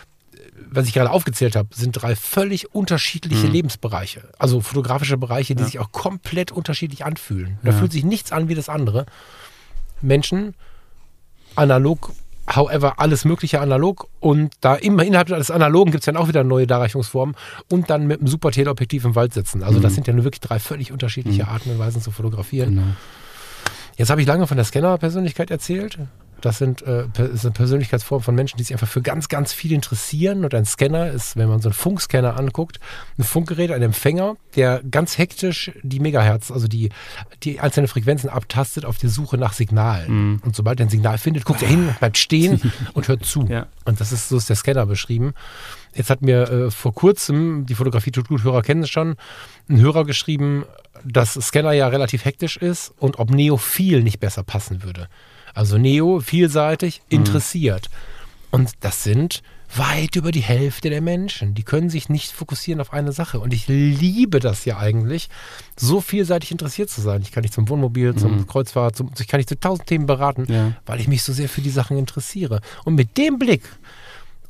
was ich gerade aufgezählt habe, sind 3 völlig unterschiedliche Lebensbereiche. Also fotografische Bereiche, die sich auch komplett unterschiedlich anfühlen. Da fühlt sich nichts an wie das andere. Menschen, analog, however, alles mögliche analog. Und da immer innerhalb des Analogen gibt es dann auch wieder neue Darreichungsformen. Und dann mit einem super Teleobjektiv im Wald sitzen. Also das sind ja nur wirklich 3 völlig unterschiedliche Arten und Weisen zu fotografieren. Genau. Jetzt habe ich lange von der Scanner-Persönlichkeit erzählt. Das ist eine Persönlichkeitsform von Menschen, die sich einfach für ganz, ganz viel interessieren. Und ein Scanner ist, wenn man so einen Funkscanner anguckt, ein Funkgerät, ein Empfänger, der ganz hektisch die Megahertz, also die einzelnen Frequenzen abtastet auf der Suche nach Signalen. Und sobald er ein Signal findet, guckt er hin, bleibt stehen und hört zu. Ja. Und so ist der Scanner beschrieben. Jetzt hat mir vor kurzem, die Fotografie tut gut, Hörer kennen es schon, ein Hörer geschrieben, dass Scanner ja relativ hektisch ist und ob Neophil nicht besser passen würde. Also Neo, vielseitig, interessiert. Und das sind weit über die Hälfte der Menschen. Die können sich nicht fokussieren auf eine Sache. Und ich liebe das ja eigentlich, so vielseitig interessiert zu sein. Ich kann dich zum Wohnmobil, zum Kreuzfahrt, ich kann dich zu 1000 Themen beraten, weil ich mich so sehr für die Sachen interessiere. Und mit dem Blick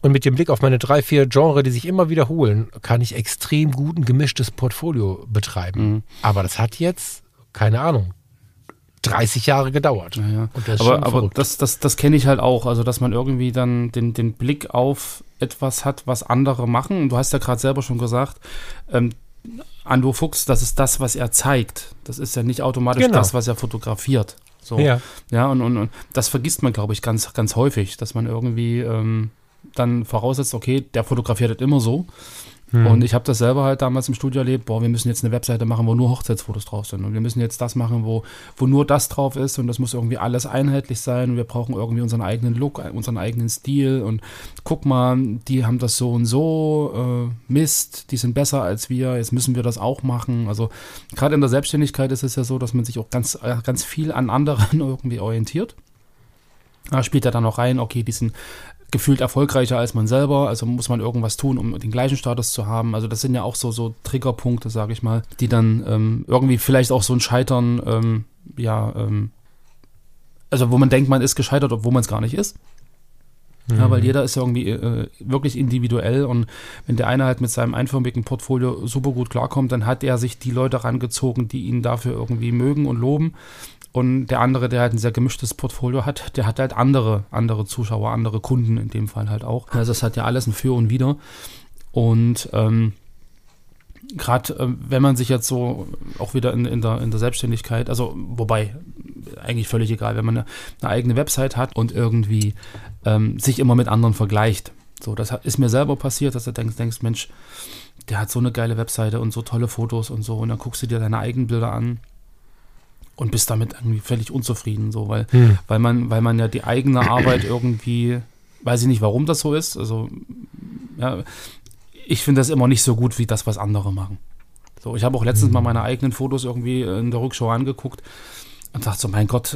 Und mit dem Blick auf meine 3, 4 Genre, die sich immer wiederholen, kann ich extrem gut ein gemischtes Portfolio betreiben. Aber das hat jetzt, keine Ahnung, 30 Jahre gedauert. Ja. Und das ist aber das kenne ich halt auch, also dass man irgendwie dann den Blick auf etwas hat, was andere machen. Und du hast ja gerade selber schon gesagt, Ando Fuchs, das ist das, was er zeigt. Das ist ja nicht automatisch das, was er fotografiert. So. Ja, und das vergisst man, glaube ich, ganz, ganz häufig, dass man irgendwie dann voraussetzt, okay, der fotografiert das immer so. Und ich habe das selber halt damals im Studio erlebt, wir müssen jetzt eine Webseite machen, wo nur Hochzeitsfotos drauf sind. Und wir müssen jetzt das machen, wo nur das drauf ist und das muss irgendwie alles einheitlich sein und wir brauchen irgendwie unseren eigenen Look, unseren eigenen Stil und guck mal, die haben das so und so, Mist, die sind besser als wir, jetzt müssen wir das auch machen. Also gerade in der Selbstständigkeit ist es ja so, dass man sich auch ganz, ganz viel an anderen irgendwie orientiert. Da spielt ja dann auch rein, okay, die sind gefühlt erfolgreicher als man selber, also muss man irgendwas tun, um den gleichen Status zu haben. Also das sind ja auch so Triggerpunkte, sage ich mal, die dann irgendwie vielleicht auch so ein Scheitern, also wo man denkt, man ist gescheitert, obwohl man es gar nicht ist. Ja, weil jeder ist ja irgendwie wirklich individuell und wenn der eine halt mit seinem einförmigen Portfolio super gut klarkommt, dann hat er sich die Leute rangezogen, die ihn dafür irgendwie mögen und loben. Und der andere, der halt ein sehr gemischtes Portfolio hat, der hat halt andere Zuschauer, andere Kunden in dem Fall halt auch. Also das hat ja alles ein Für und Wider. Und gerade wenn man sich jetzt so auch wieder in der Selbstständigkeit, also wobei eigentlich völlig egal, wenn man eine eigene Website hat und irgendwie sich immer mit anderen vergleicht. So, das ist mir selber passiert, dass du denkst, Mensch, der hat so eine geile Webseite und so tolle Fotos und so und dann guckst du dir deine eigenen Bilder an. Und bist damit irgendwie völlig unzufrieden, so, weil man ja die eigene Arbeit irgendwie, weiß ich nicht, warum das so ist. Also, ja, ich finde das immer nicht so gut wie das, was andere machen. So, ich habe auch letztens mal meine eigenen Fotos irgendwie in der Rückschau angeguckt und dachte so, mein Gott,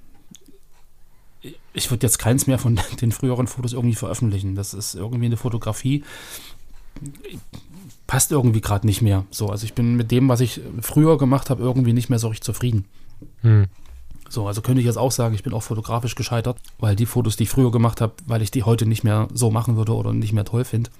ich würde jetzt keins mehr von den früheren Fotos irgendwie veröffentlichen. Das ist irgendwie eine Fotografie, passt irgendwie gerade nicht mehr. So, also ich bin mit dem, was ich früher gemacht habe, irgendwie nicht mehr so richtig zufrieden. So, also könnte ich jetzt auch sagen, ich bin auch fotografisch gescheitert, weil die Fotos, die ich früher gemacht habe, weil ich die heute nicht mehr so machen würde oder nicht mehr toll finde.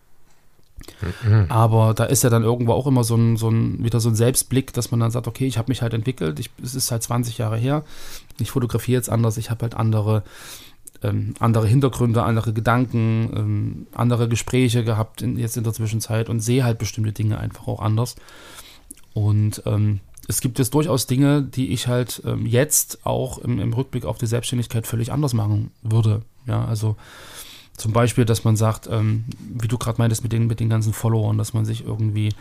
Aber da ist ja dann irgendwo auch immer wieder so ein Selbstblick, dass man dann sagt, okay, ich habe mich halt entwickelt, es ist halt 20 Jahre her, ich fotografiere jetzt anders, ich habe halt andere Hintergründe, andere Gedanken, andere Gespräche gehabt jetzt in der Zwischenzeit und sehe halt bestimmte Dinge einfach auch anders. Und es gibt jetzt durchaus Dinge, die ich halt jetzt auch im Rückblick auf die Selbstständigkeit völlig anders machen würde. Ja, also zum Beispiel, dass man sagt, wie du gerade meintest mit den ganzen Followern, dass man sich irgendwie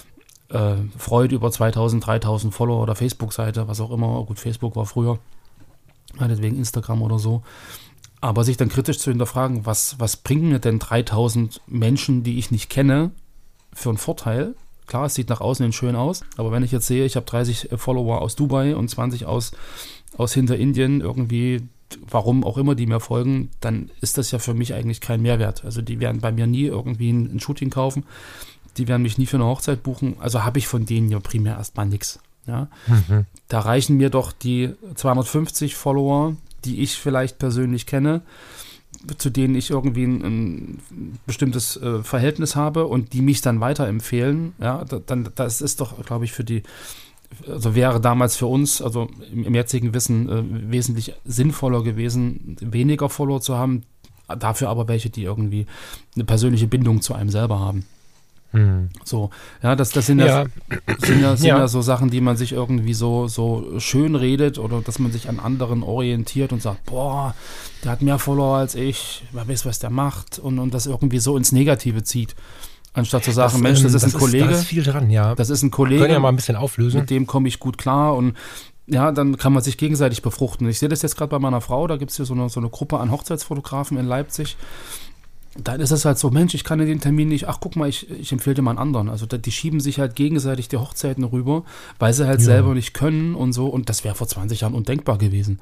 freut über 2000, 3000 Follower oder Facebook-Seite, was auch immer. Gut, Facebook war früher, meinetwegen Instagram oder so. Aber sich dann kritisch zu hinterfragen, was bringen mir denn 3000 Menschen, die ich nicht kenne, für einen Vorteil? Klar, es sieht nach außen hin schön aus, aber wenn ich jetzt sehe, ich habe 30 Follower aus Dubai und 20 aus Hinterindien, irgendwie, warum auch immer die mir folgen, dann ist das ja für mich eigentlich kein Mehrwert. Also die werden bei mir nie irgendwie ein Shooting kaufen, die werden mich nie für eine Hochzeit buchen, also habe ich von denen ja primär erstmal nichts. Ja? Da reichen mir doch die 250 Follower, die ich vielleicht persönlich kenne, zu denen ich irgendwie ein bestimmtes Verhältnis habe und die mich dann weiterempfehlen, ja, dann das ist doch, glaube ich, also wäre damals für uns, also im jetzigen Wissen wesentlich sinnvoller gewesen, weniger Follower zu haben, dafür aber welche, die irgendwie eine persönliche Bindung zu einem selber haben. So, ja, das sind ja so Sachen, die man sich irgendwie so schön redet oder dass man sich an anderen orientiert und sagt, boah, der hat mehr Follower als ich, wer weiß, was der macht und das irgendwie so ins Negative zieht. Anstatt zu sagen, Mensch, das ist ein Kollege. Da ist viel dran, ja. Das ist ein Kollege. Können ja mal ein bisschen auflösen. Mit dem komme ich gut klar und ja, dann kann man sich gegenseitig befruchten. Ich sehe das jetzt gerade bei meiner Frau, da gibt es hier so eine Gruppe an Hochzeitsfotografen in Leipzig. Dann ist es halt so, Mensch, ich kann in den Termin nicht, ach guck mal, ich empfehle dir mal einen anderen. Also die schieben sich halt gegenseitig die Hochzeiten rüber, weil sie halt selber nicht können und so. Und das wäre vor 20 Jahren undenkbar gewesen.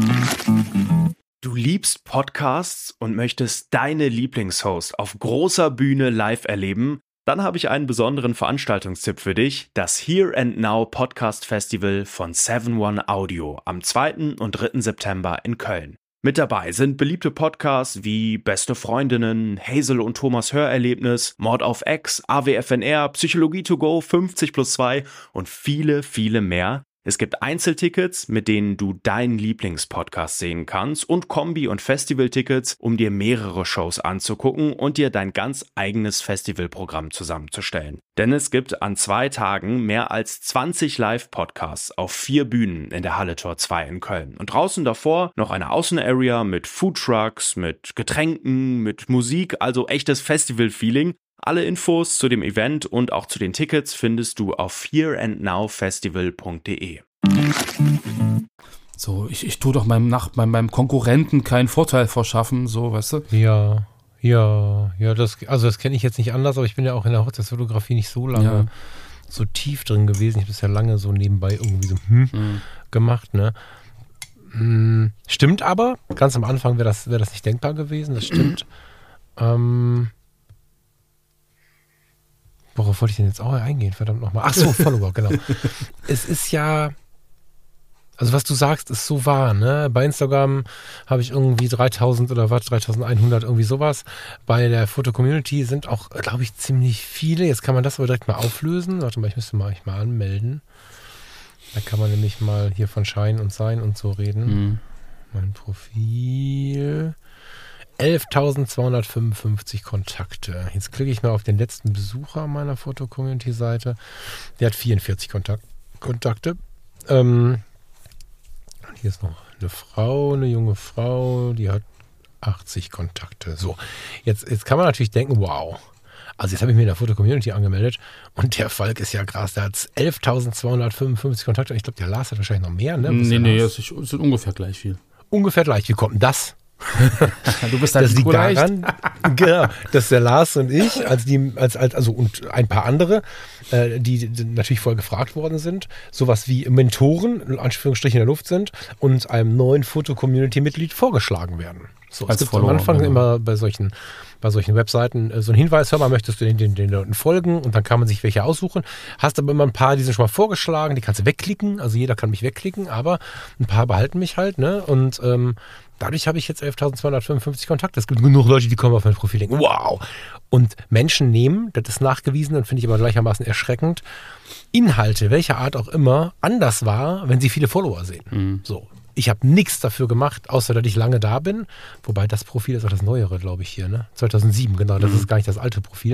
Du liebst Podcasts und möchtest deine Lieblingshost auf großer Bühne live erleben? Dann habe ich einen besonderen Veranstaltungstipp für dich, das Here and Now Podcast Festival von 7-One Audio am 2. und 3. September in Köln. Mit dabei sind beliebte Podcasts wie Beste Freundinnen, Hazel und Thomas Hörerlebnis, Mord auf Ex, AWFNR, Psychologie to go, 50+2 und viele, viele mehr. Es gibt Einzeltickets, mit denen du deinen Lieblingspodcast sehen kannst und Kombi- und Festivaltickets, um dir mehrere Shows anzugucken und dir dein ganz eigenes Festivalprogramm zusammenzustellen. Denn es gibt an 2 Tagen mehr als 20 Live-Podcasts auf 4 Bühnen in der Halle Tor 2 in Köln. Und draußen davor noch eine Außenarea mit Foodtrucks, mit Getränken, mit Musik, also echtes Festival-Feeling. Alle Infos zu dem Event und auch zu den Tickets findest du auf hereandnowfestival.de. So, ich tue doch meinem Konkurrenten keinen Vorteil verschaffen, so, weißt du? Ja, das kenne ich jetzt nicht anders, aber ich bin ja auch in der Hochzeitsfotografie nicht so lange so tief drin gewesen. Ich habe das ja lange so nebenbei irgendwie so gemacht, ne? Stimmt aber, ganz am Anfang wäre das nicht denkbar gewesen, das stimmt. Worauf wollte ich denn jetzt auch eingehen? Verdammt nochmal. Ach so, Follower, genau. Es ist ja, also was du sagst, ist so wahr, ne? Bei Instagram habe ich irgendwie 3000 oder was, 3100, irgendwie sowas. Bei der Foto-Community sind auch, glaube ich, ziemlich viele. Jetzt kann man das aber direkt mal auflösen. Warte mal, ich müsste mich mal anmelden. Da kann man nämlich mal hier von Schein und Sein und so reden. Mein Profil. 11.255 Kontakte. Jetzt klicke ich mal auf den letzten Besucher meiner Foto-Community-Seite. Der hat 44 Kontakte. Hier ist noch eine Frau, eine junge Frau, die hat 80 Kontakte. So, jetzt kann man natürlich denken, wow. Also jetzt habe ich mir in der Foto-Community angemeldet und der Falk ist ja krass. Der hat 11.255 Kontakte. Ich glaube, der Lars hat wahrscheinlich noch mehr, ne? Nee, es sind ungefähr gleich viel. Ungefähr gleich. Wie kommt denn das? Du bist halt liegt daran, genau, dass der Lars und ich, also und ein paar andere, die natürlich voll gefragt worden sind, sowas wie Mentoren, in Anführungsstrichen in der Luft sind und einem neuen Foto-Community-Mitglied vorgeschlagen werden. So, es gibt am Anfang immer bei solchen Webseiten so einen Hinweis, hör mal, möchtest du den Leuten folgen? Und dann kann man sich welche aussuchen. Hast aber immer ein paar, die sind schon mal vorgeschlagen, die kannst du wegklicken, also jeder kann mich wegklicken, aber ein paar behalten mich halt, ne? Und dadurch habe ich jetzt 11.255 Kontakte. Es gibt genug Leute, die kommen auf mein Profil und denken, wow! Und Menschen nehmen, das ist nachgewiesen und finde ich aber gleichermaßen erschreckend, Inhalte, welcher Art auch immer, anders wahr, wenn sie viele Follower sehen. So. Ich habe nichts dafür gemacht, außer dass ich lange da bin. Wobei das Profil ist auch das neuere, glaube ich, hier, ne? 2007, genau. Das ist gar nicht das alte Profil.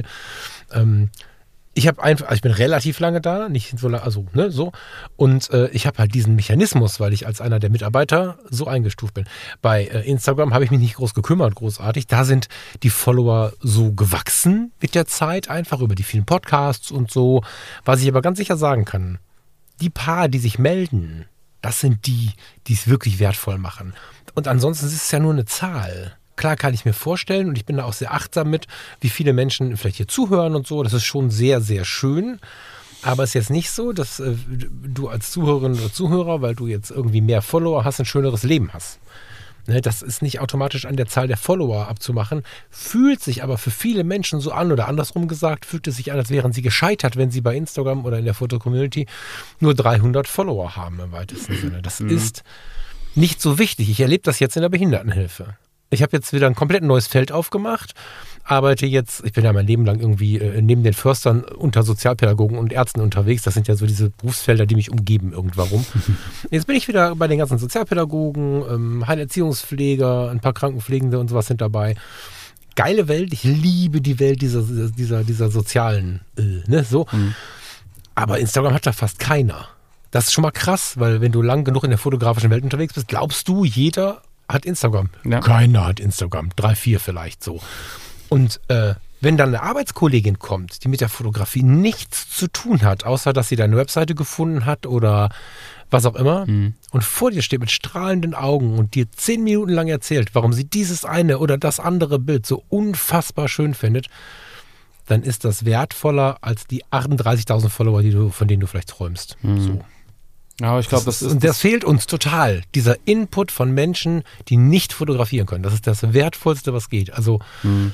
Ich bin relativ lange da, nicht so lange, also, ne, so. Und ich habe halt diesen Mechanismus, weil ich als einer der Mitarbeiter so eingestuft bin. Bei Instagram habe ich mich nicht groß gekümmert, großartig. Da sind die Follower so gewachsen mit der Zeit, einfach über die vielen Podcasts und so. Was ich aber ganz sicher sagen kann, die paar, die sich melden, das sind die es wirklich wertvoll machen. Und ansonsten ist es ja nur eine Zahl. Klar kann ich mir vorstellen und ich bin da auch sehr achtsam mit, wie viele Menschen vielleicht hier zuhören und so. Das ist schon sehr, sehr schön. Aber es ist jetzt nicht so, dass du als Zuhörerin oder Zuhörer, weil du jetzt irgendwie mehr Follower hast, ein schöneres Leben hast. Ne, das ist nicht automatisch an der Zahl der Follower abzumachen, fühlt sich aber für viele Menschen so an oder andersrum gesagt, fühlt es sich an, als wären sie gescheitert, wenn sie bei Instagram oder in der Foto-Community nur 300 Follower haben im weitesten Sinne. Das ist nicht so wichtig. Ich erlebe das jetzt in der Behindertenhilfe. Ich habe jetzt wieder ein komplett neues Feld aufgemacht, arbeite jetzt, ich bin ja mein Leben lang irgendwie neben den Förstern unter Sozialpädagogen und Ärzten unterwegs. Das sind ja so diese Berufsfelder, die mich umgeben irgendwann. Jetzt bin ich wieder bei den ganzen Sozialpädagogen, Heilerziehungspfleger, ein paar Krankenpflegende und sowas sind dabei. Geile Welt, ich liebe die Welt dieser sozialen, ne, so. Aber Instagram hat da fast keiner. Das ist schon mal krass, weil wenn du lang genug in der fotografischen Welt unterwegs bist, glaubst du, jeder hat Instagram. Ja. Keiner hat Instagram. 3, 4 vielleicht so. Und wenn dann eine Arbeitskollegin kommt, die mit der Fotografie nichts zu tun hat, außer dass sie deine Webseite gefunden hat oder was auch immer, und vor dir steht mit strahlenden Augen und dir 10 Minuten lang erzählt, warum sie dieses eine oder das andere Bild so unfassbar schön findet, dann ist das wertvoller als die 38.000 Follower, von denen du vielleicht träumst. So. Ja, ich glaube, und das fehlt uns total. Dieser Input von Menschen, die nicht fotografieren können. Das ist das Wertvollste, was geht. Also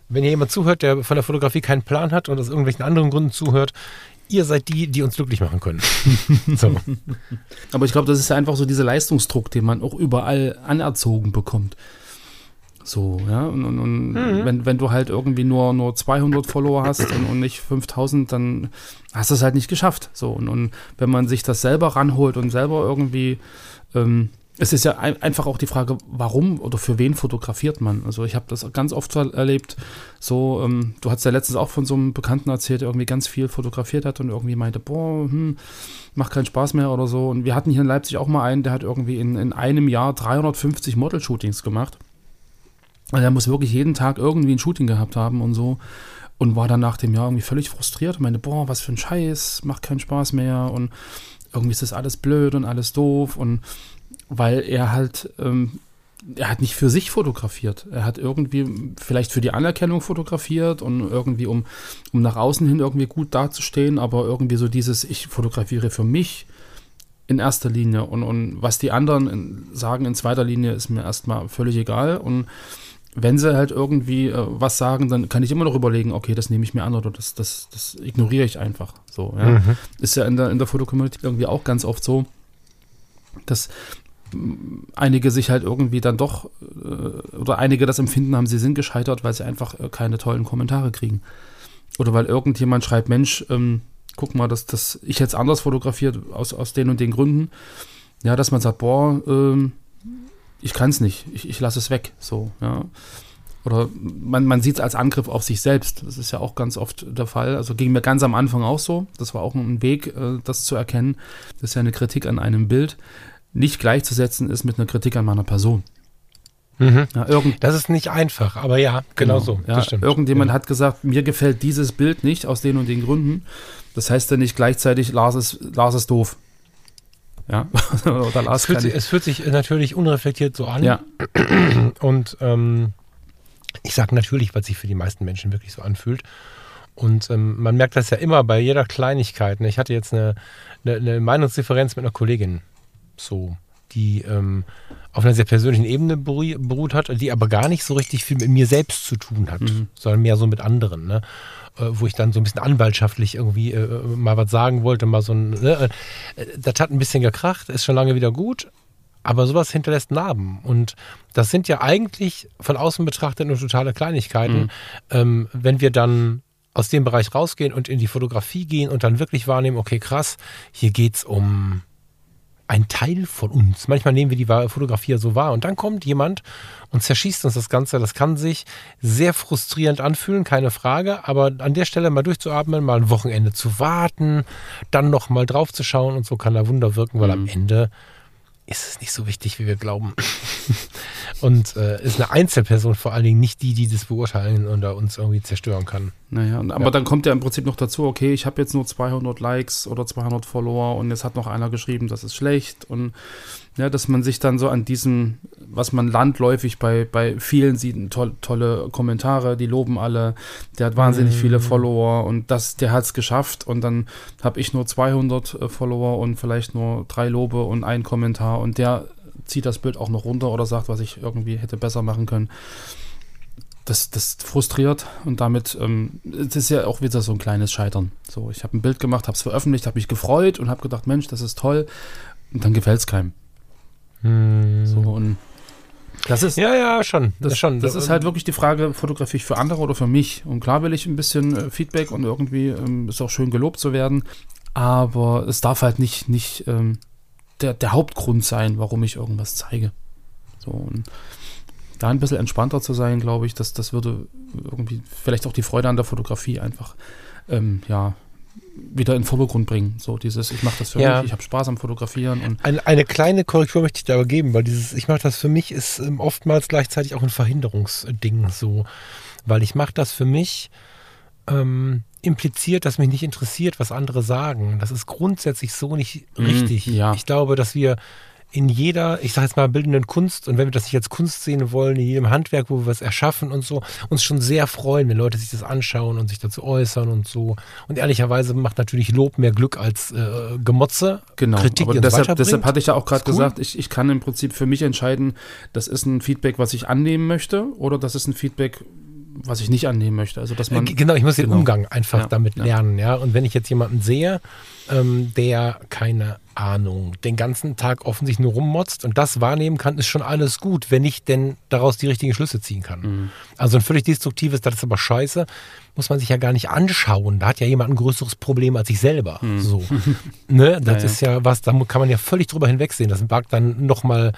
Wenn hier jemand zuhört, der von der Fotografie keinen Plan hat und aus irgendwelchen anderen Gründen zuhört, ihr seid die uns glücklich machen können. So. Aber ich glaube, das ist ja einfach so dieser Leistungsdruck, den man auch überall anerzogen bekommt. So, ja, und wenn du halt irgendwie nur 200 Follower hast und nicht 5000, dann hast du es halt nicht geschafft. So, und wenn man sich das selber ranholt und selber irgendwie, es ist ja einfach auch die Frage, warum oder für wen fotografiert man? Also ich habe das ganz oft erlebt, so, du hast ja letztens auch von so einem Bekannten erzählt, der irgendwie ganz viel fotografiert hat und irgendwie meinte, macht keinen Spaß mehr oder so. Und wir hatten hier in Leipzig auch mal einen, der hat irgendwie in einem Jahr 350 Model-Shootings gemacht. Also er muss wirklich jeden Tag irgendwie ein Shooting gehabt haben und so und war dann nach dem Jahr irgendwie völlig frustriert und meinte, was für ein Scheiß, macht keinen Spaß mehr und irgendwie ist das alles blöd und alles doof und weil er halt, er hat nicht für sich fotografiert, er hat irgendwie vielleicht für die Anerkennung fotografiert und irgendwie um nach außen hin irgendwie gut dazustehen, aber irgendwie so dieses, ich fotografiere für mich in erster Linie und was die anderen sagen in zweiter Linie ist mir erstmal völlig egal und wenn sie halt irgendwie was sagen, dann kann ich immer noch überlegen, okay, das nehme ich mir an oder das ignoriere ich einfach. So, ja. Ist ja in der Fotocommunity irgendwie auch ganz oft so, dass einige sich halt irgendwie dann doch oder einige das Empfinden haben, sie sind gescheitert, weil sie einfach keine tollen Kommentare kriegen. Oder weil irgendjemand schreibt, Mensch, guck mal, dass ich jetzt anders fotografiert aus den und den Gründen. Ja, dass man sagt, ich kann es nicht, ich lasse es weg, so, ja. Oder man sieht es als Angriff auf sich selbst, das ist ja auch ganz oft der Fall, also ging mir ganz am Anfang auch so, das war auch ein Weg, das zu erkennen, dass ja eine Kritik an einem Bild nicht gleichzusetzen ist mit einer Kritik an meiner Person. Ja, das ist nicht einfach, aber ja, genau so, ja, das stimmt. Irgendjemand hat gesagt, mir gefällt dieses Bild nicht aus den und den Gründen, das heißt ja nicht gleichzeitig, Lars ist doof. Ja, oder Lars es fühlt sich natürlich unreflektiert so an. Ja. Und ich sage natürlich, was sich für die meisten Menschen wirklich so anfühlt. Und man merkt das ja immer bei jeder Kleinigkeit. Ich hatte jetzt eine Meinungsdifferenz mit einer Kollegin, so, die auf einer sehr persönlichen Ebene beruht hat, die aber gar nicht so richtig viel mit mir selbst zu tun hat, sondern mehr so mit anderen, ne? Wo ich dann so ein bisschen anwaltschaftlich irgendwie mal was sagen wollte, mal so ein, das hat ein bisschen gekracht, ist schon lange wieder gut, aber sowas hinterlässt Narben und das sind ja eigentlich von außen betrachtet nur totale Kleinigkeiten, wenn wir dann aus dem Bereich rausgehen und in die Fotografie gehen und dann wirklich wahrnehmen, okay, krass, hier geht's um ein Teil von uns. Manchmal nehmen wir die Fotografie so wahr und dann kommt jemand und zerschießt uns das Ganze. Das kann sich sehr frustrierend anfühlen, keine Frage, aber an der Stelle mal durchzuatmen, mal ein Wochenende zu warten, dann noch mal drauf zu schauen und so kann da Wunder wirken, weil am Ende ist es nicht so wichtig, wie wir glauben. Und ist eine Einzelperson vor allen Dingen nicht die das beurteilen oder uns irgendwie zerstören kann. Naja, aber dann kommt ja im Prinzip noch dazu, okay, ich habe jetzt nur 200 Likes oder 200 Follower und jetzt hat noch einer geschrieben, das ist schlecht und ja, dass man sich dann so an diesem, was man landläufig bei vielen sieht, tolle Kommentare, die loben alle, der hat wahnsinnig viele Follower und der hat es geschafft und dann habe ich nur 200 Follower und vielleicht nur 3 Lobe und einen Kommentar und der zieht das Bild auch noch runter oder sagt, was ich irgendwie hätte besser machen können. Das frustriert und damit, es ist ja auch wieder so ein kleines Scheitern. So, ich habe ein Bild gemacht, habe es veröffentlicht, habe mich gefreut und habe gedacht, Mensch, das ist toll und dann gefällt es keinem. So, und das ist schon. Das ist halt wirklich die Frage, fotografiere ich für andere oder für mich? Und klar will ich ein bisschen Feedback und irgendwie ist auch schön gelobt zu werden, aber es darf halt nicht der Hauptgrund sein, warum ich irgendwas zeige. So, und da ein bisschen entspannter zu sein, glaube ich, das würde irgendwie vielleicht auch die Freude an der Fotografie einfach wieder in den Vordergrund bringen. So dieses, ich mache das für mich, ich habe Spaß am Fotografieren. Und eine kleine Korrektur möchte ich da aber geben, weil dieses, ich mache das für mich, ist oftmals gleichzeitig auch ein Verhinderungsding so, weil ich mache das für mich impliziert, dass mich nicht interessiert, was andere sagen. Das ist grundsätzlich so nicht richtig. Ja. Ich glaube, dass wir in jeder, ich sage jetzt mal, bildenden Kunst, und wenn wir das nicht als Kunst sehen wollen, in jedem Handwerk, wo wir was erschaffen und so, uns schon sehr freuen, wenn Leute sich das anschauen und sich dazu äußern und so. Und ehrlicherweise macht natürlich Lob mehr Glück als Gemotze. Genau, Kritik, aber deshalb hatte ich ja auch gerade cool gesagt, ich kann im Prinzip für mich entscheiden, das ist ein Feedback, was ich annehmen möchte, oder das ist ein Feedback, was ich nicht annehmen möchte. Also, dass man, genau, ich muss den Umgang einfach damit ja. lernen. Ja? Und wenn ich jetzt jemanden sehe, der, keine Ahnung, den ganzen Tag offensichtlich nur rummotzt und das wahrnehmen kann, ist schon alles gut, wenn ich denn daraus die richtigen Schlüsse ziehen kann. Mhm. Also ein völlig destruktives, das ist aber scheiße, muss man sich ja gar nicht anschauen. Da hat ja jemand ein größeres Problem als ich selber. Mhm. So. Ne? Das ist ja was, da kann man ja völlig drüber hinwegsehen. Das mag dann nochmal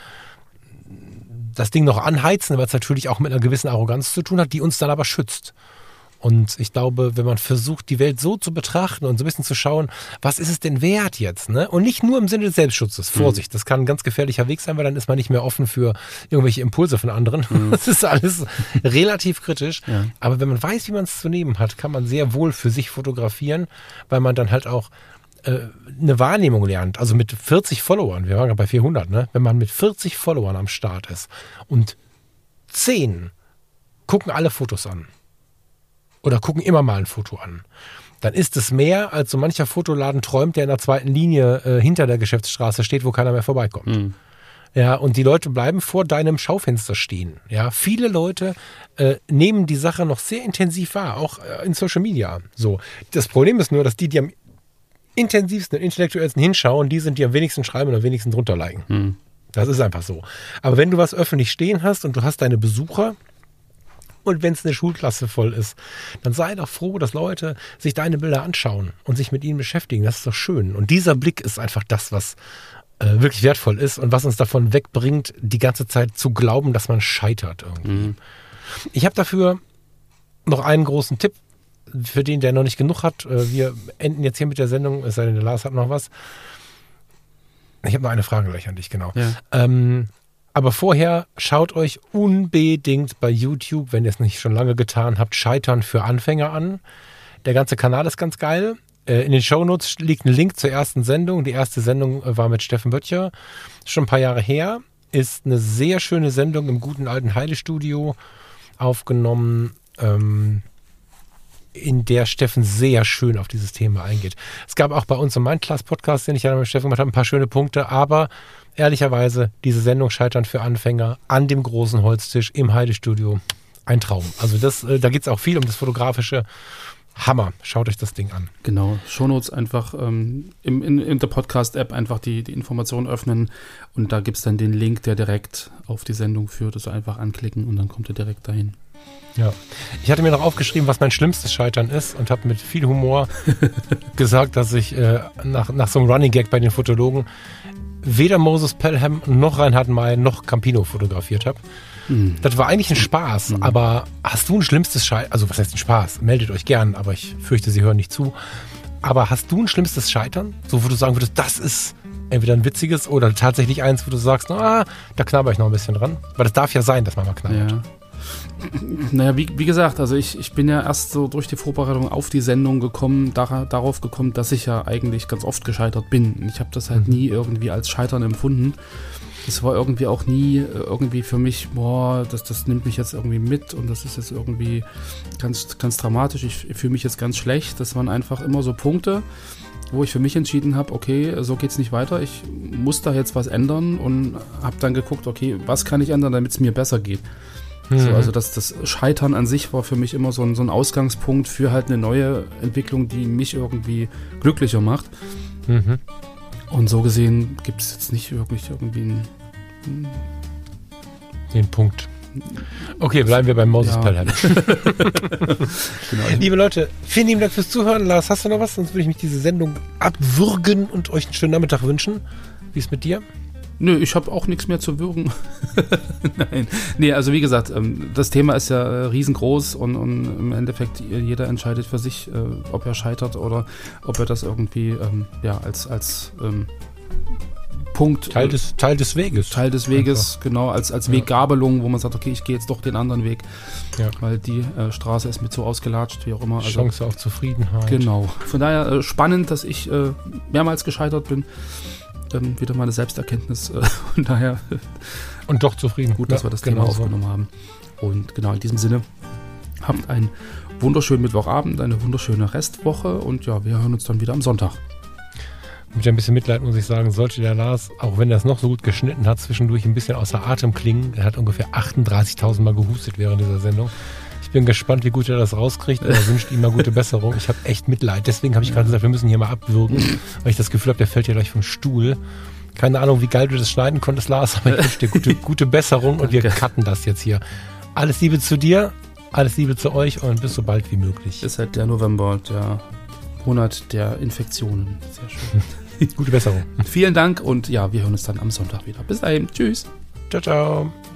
das Ding noch anheizen, weil es natürlich auch mit einer gewissen Arroganz zu tun hat, die uns dann aber schützt. Und ich glaube, wenn man versucht, die Welt so zu betrachten und so ein bisschen zu schauen, was ist es denn wert jetzt? Ne? Und nicht nur im Sinne des Selbstschutzes. Vorsicht, das kann ein ganz gefährlicher Weg sein, weil dann ist man nicht mehr offen für irgendwelche Impulse von anderen. Das ist alles relativ kritisch. Ja. Aber wenn man weiß, wie man es zu nehmen hat, kann man sehr wohl für sich fotografieren, weil man dann halt auch eine Wahrnehmung lernt. Also mit 40 Followern, wir waren gerade bei 400, ne? Wenn man mit 40 Followern am Start ist und 10 gucken alle Fotos an, oder gucken immer mal ein Foto an, dann ist es mehr, als so mancher Fotoladen träumt, der in der zweiten Linie hinter der Geschäftsstraße steht, wo keiner mehr vorbeikommt. Mhm. Ja, und die Leute bleiben vor deinem Schaufenster stehen. Ja, viele Leute nehmen die Sache noch sehr intensiv wahr, auch in Social Media. So. Das Problem ist nur, dass die am intensivsten und intellektuellsten hinschauen, die sind, die am wenigsten schreiben und am wenigsten drunter liken. Mhm. Das ist einfach so. Aber wenn du was öffentlich stehen hast und du hast deine Besucher, und wenn es eine Schulklasse voll ist, dann sei doch froh, dass Leute sich deine Bilder anschauen und sich mit ihnen beschäftigen. Das ist doch schön. Und dieser Blick ist einfach das, was wirklich wertvoll ist und was uns davon wegbringt, die ganze Zeit zu glauben, dass man scheitert irgendwie. Mhm. Ich habe dafür noch einen großen Tipp für den, der noch nicht genug hat. Wir enden jetzt hier mit der Sendung, es sei denn, der Lars hat noch was. Ich habe noch eine Frage gleich an dich, genau. Ja. Aber vorher schaut euch unbedingt bei YouTube, wenn ihr es nicht schon lange getan habt, Scheitern für Anfänger an. Der ganze Kanal ist ganz geil. In den Shownotes liegt ein Link zur ersten Sendung. Die erste Sendung war mit Steffen Böttcher. Schon ein paar Jahre her. Ist eine sehr schöne Sendung im guten alten Heide-Studio aufgenommen, in der Steffen sehr schön auf dieses Thema eingeht. Es gab auch bei uns im Mindclass-Podcast, den ich ja mit Steffen gemacht habe, ein paar schöne Punkte, aber ehrlicherweise, diese Sendung Scheitern für Anfänger an dem großen Holztisch im Heide-Studio, ein Traum. Also da geht es auch viel um das Fotografische. Hammer, schaut euch das Ding an. Genau, Shownotes einfach in der Podcast-App einfach die Informationen öffnen und da gibt es dann den Link, der direkt auf die Sendung führt. Also einfach anklicken und dann kommt ihr direkt dahin. Ja, ich hatte mir noch aufgeschrieben, was mein schlimmstes Scheitern ist und habe mit viel Humor gesagt, dass ich nach so einem Running Gag bei den Fotologen weder Moses Pelham noch Reinhard May noch Campino fotografiert habe. Das war eigentlich ein Spaß, aber hast du ein schlimmstes Scheitern, also was heißt ein Spaß, meldet euch gern, aber ich fürchte, sie hören nicht zu, aber hast du ein schlimmstes Scheitern, so wo du sagen würdest, das ist entweder ein witziges oder tatsächlich eins, wo du sagst, da knabber ich noch ein bisschen dran, weil das darf ja sein, dass man mal knabbert. Ja. Naja, wie gesagt, also ich bin ja erst so durch die Vorbereitung auf die Sendung gekommen, darauf gekommen, dass ich ja eigentlich ganz oft gescheitert bin. Ich habe das halt nie irgendwie als Scheitern empfunden. Das war irgendwie auch nie irgendwie für mich, das nimmt mich jetzt irgendwie mit und das ist jetzt irgendwie ganz, ganz dramatisch. Ich fühle mich jetzt ganz schlecht. Das waren einfach immer so Punkte, wo ich für mich entschieden habe, okay, so geht's nicht weiter. Ich muss da jetzt was ändern und habe dann geguckt, okay, was kann ich ändern, damit es mir besser geht. So, also das Scheitern an sich war für mich immer so ein Ausgangspunkt für halt eine neue Entwicklung, die mich irgendwie glücklicher macht. Mhm. Und so gesehen gibt es jetzt nicht wirklich irgendwie den Punkt. Okay, bleiben wir beim Moses Pelham. Genau. Liebe Leute, vielen lieben Dank fürs Zuhören. Lars, hast du noch was? Sonst würde ich mich diese Sendung abwürgen und euch einen schönen Nachmittag wünschen. Wie ist mit dir? Nö, ich habe auch nichts mehr zu würgen. Nein. Nee, also wie gesagt, das Thema ist ja riesengroß und im Endeffekt jeder entscheidet für sich, ob er scheitert oder ob er das irgendwie als Punkt. Teil des Weges. Teil des Weges, einfach. Genau, als Weggabelung, wo man sagt, okay, ich gehe jetzt doch den anderen Weg, weil die Straße ist mir zu ausgelatscht, wie auch immer. Also, Chance auf Zufriedenheit. Genau. Von daher spannend, dass ich mehrmals gescheitert bin. Wieder mal eine Selbsterkenntnis. Von daher. Und doch zufrieden. Gut, dass wir das Thema aufgenommen haben. Und genau in diesem Sinne, habt einen wunderschönen Mittwochabend, eine wunderschöne Restwoche und ja, wir hören uns dann wieder am Sonntag. Mit ein bisschen Mitleid muss ich sagen, sollte der Lars, auch wenn er es noch so gut geschnitten hat, zwischendurch ein bisschen außer Atem klingen. Er hat ungefähr 38.000 Mal gehustet während dieser Sendung. Ich Ich bin gespannt, wie gut er das rauskriegt. Er wünscht ihm mal gute Besserung. Ich habe echt Mitleid. Deswegen habe ich gerade gesagt, wir müssen hier mal abwürgen, weil ich das Gefühl habe, der fällt hier gleich vom Stuhl. Keine Ahnung, wie geil du das schneiden konntest, Lars, aber ich wünsche dir gute Besserung und wir cutten das jetzt hier. Alles Liebe zu dir, alles Liebe zu euch und bis so bald wie möglich. Ist halt der November, der Monat der Infektionen. Sehr schön. Gute Besserung. Vielen Dank und ja, wir hören uns dann am Sonntag wieder. Bis dahin. Tschüss. Ciao, ciao.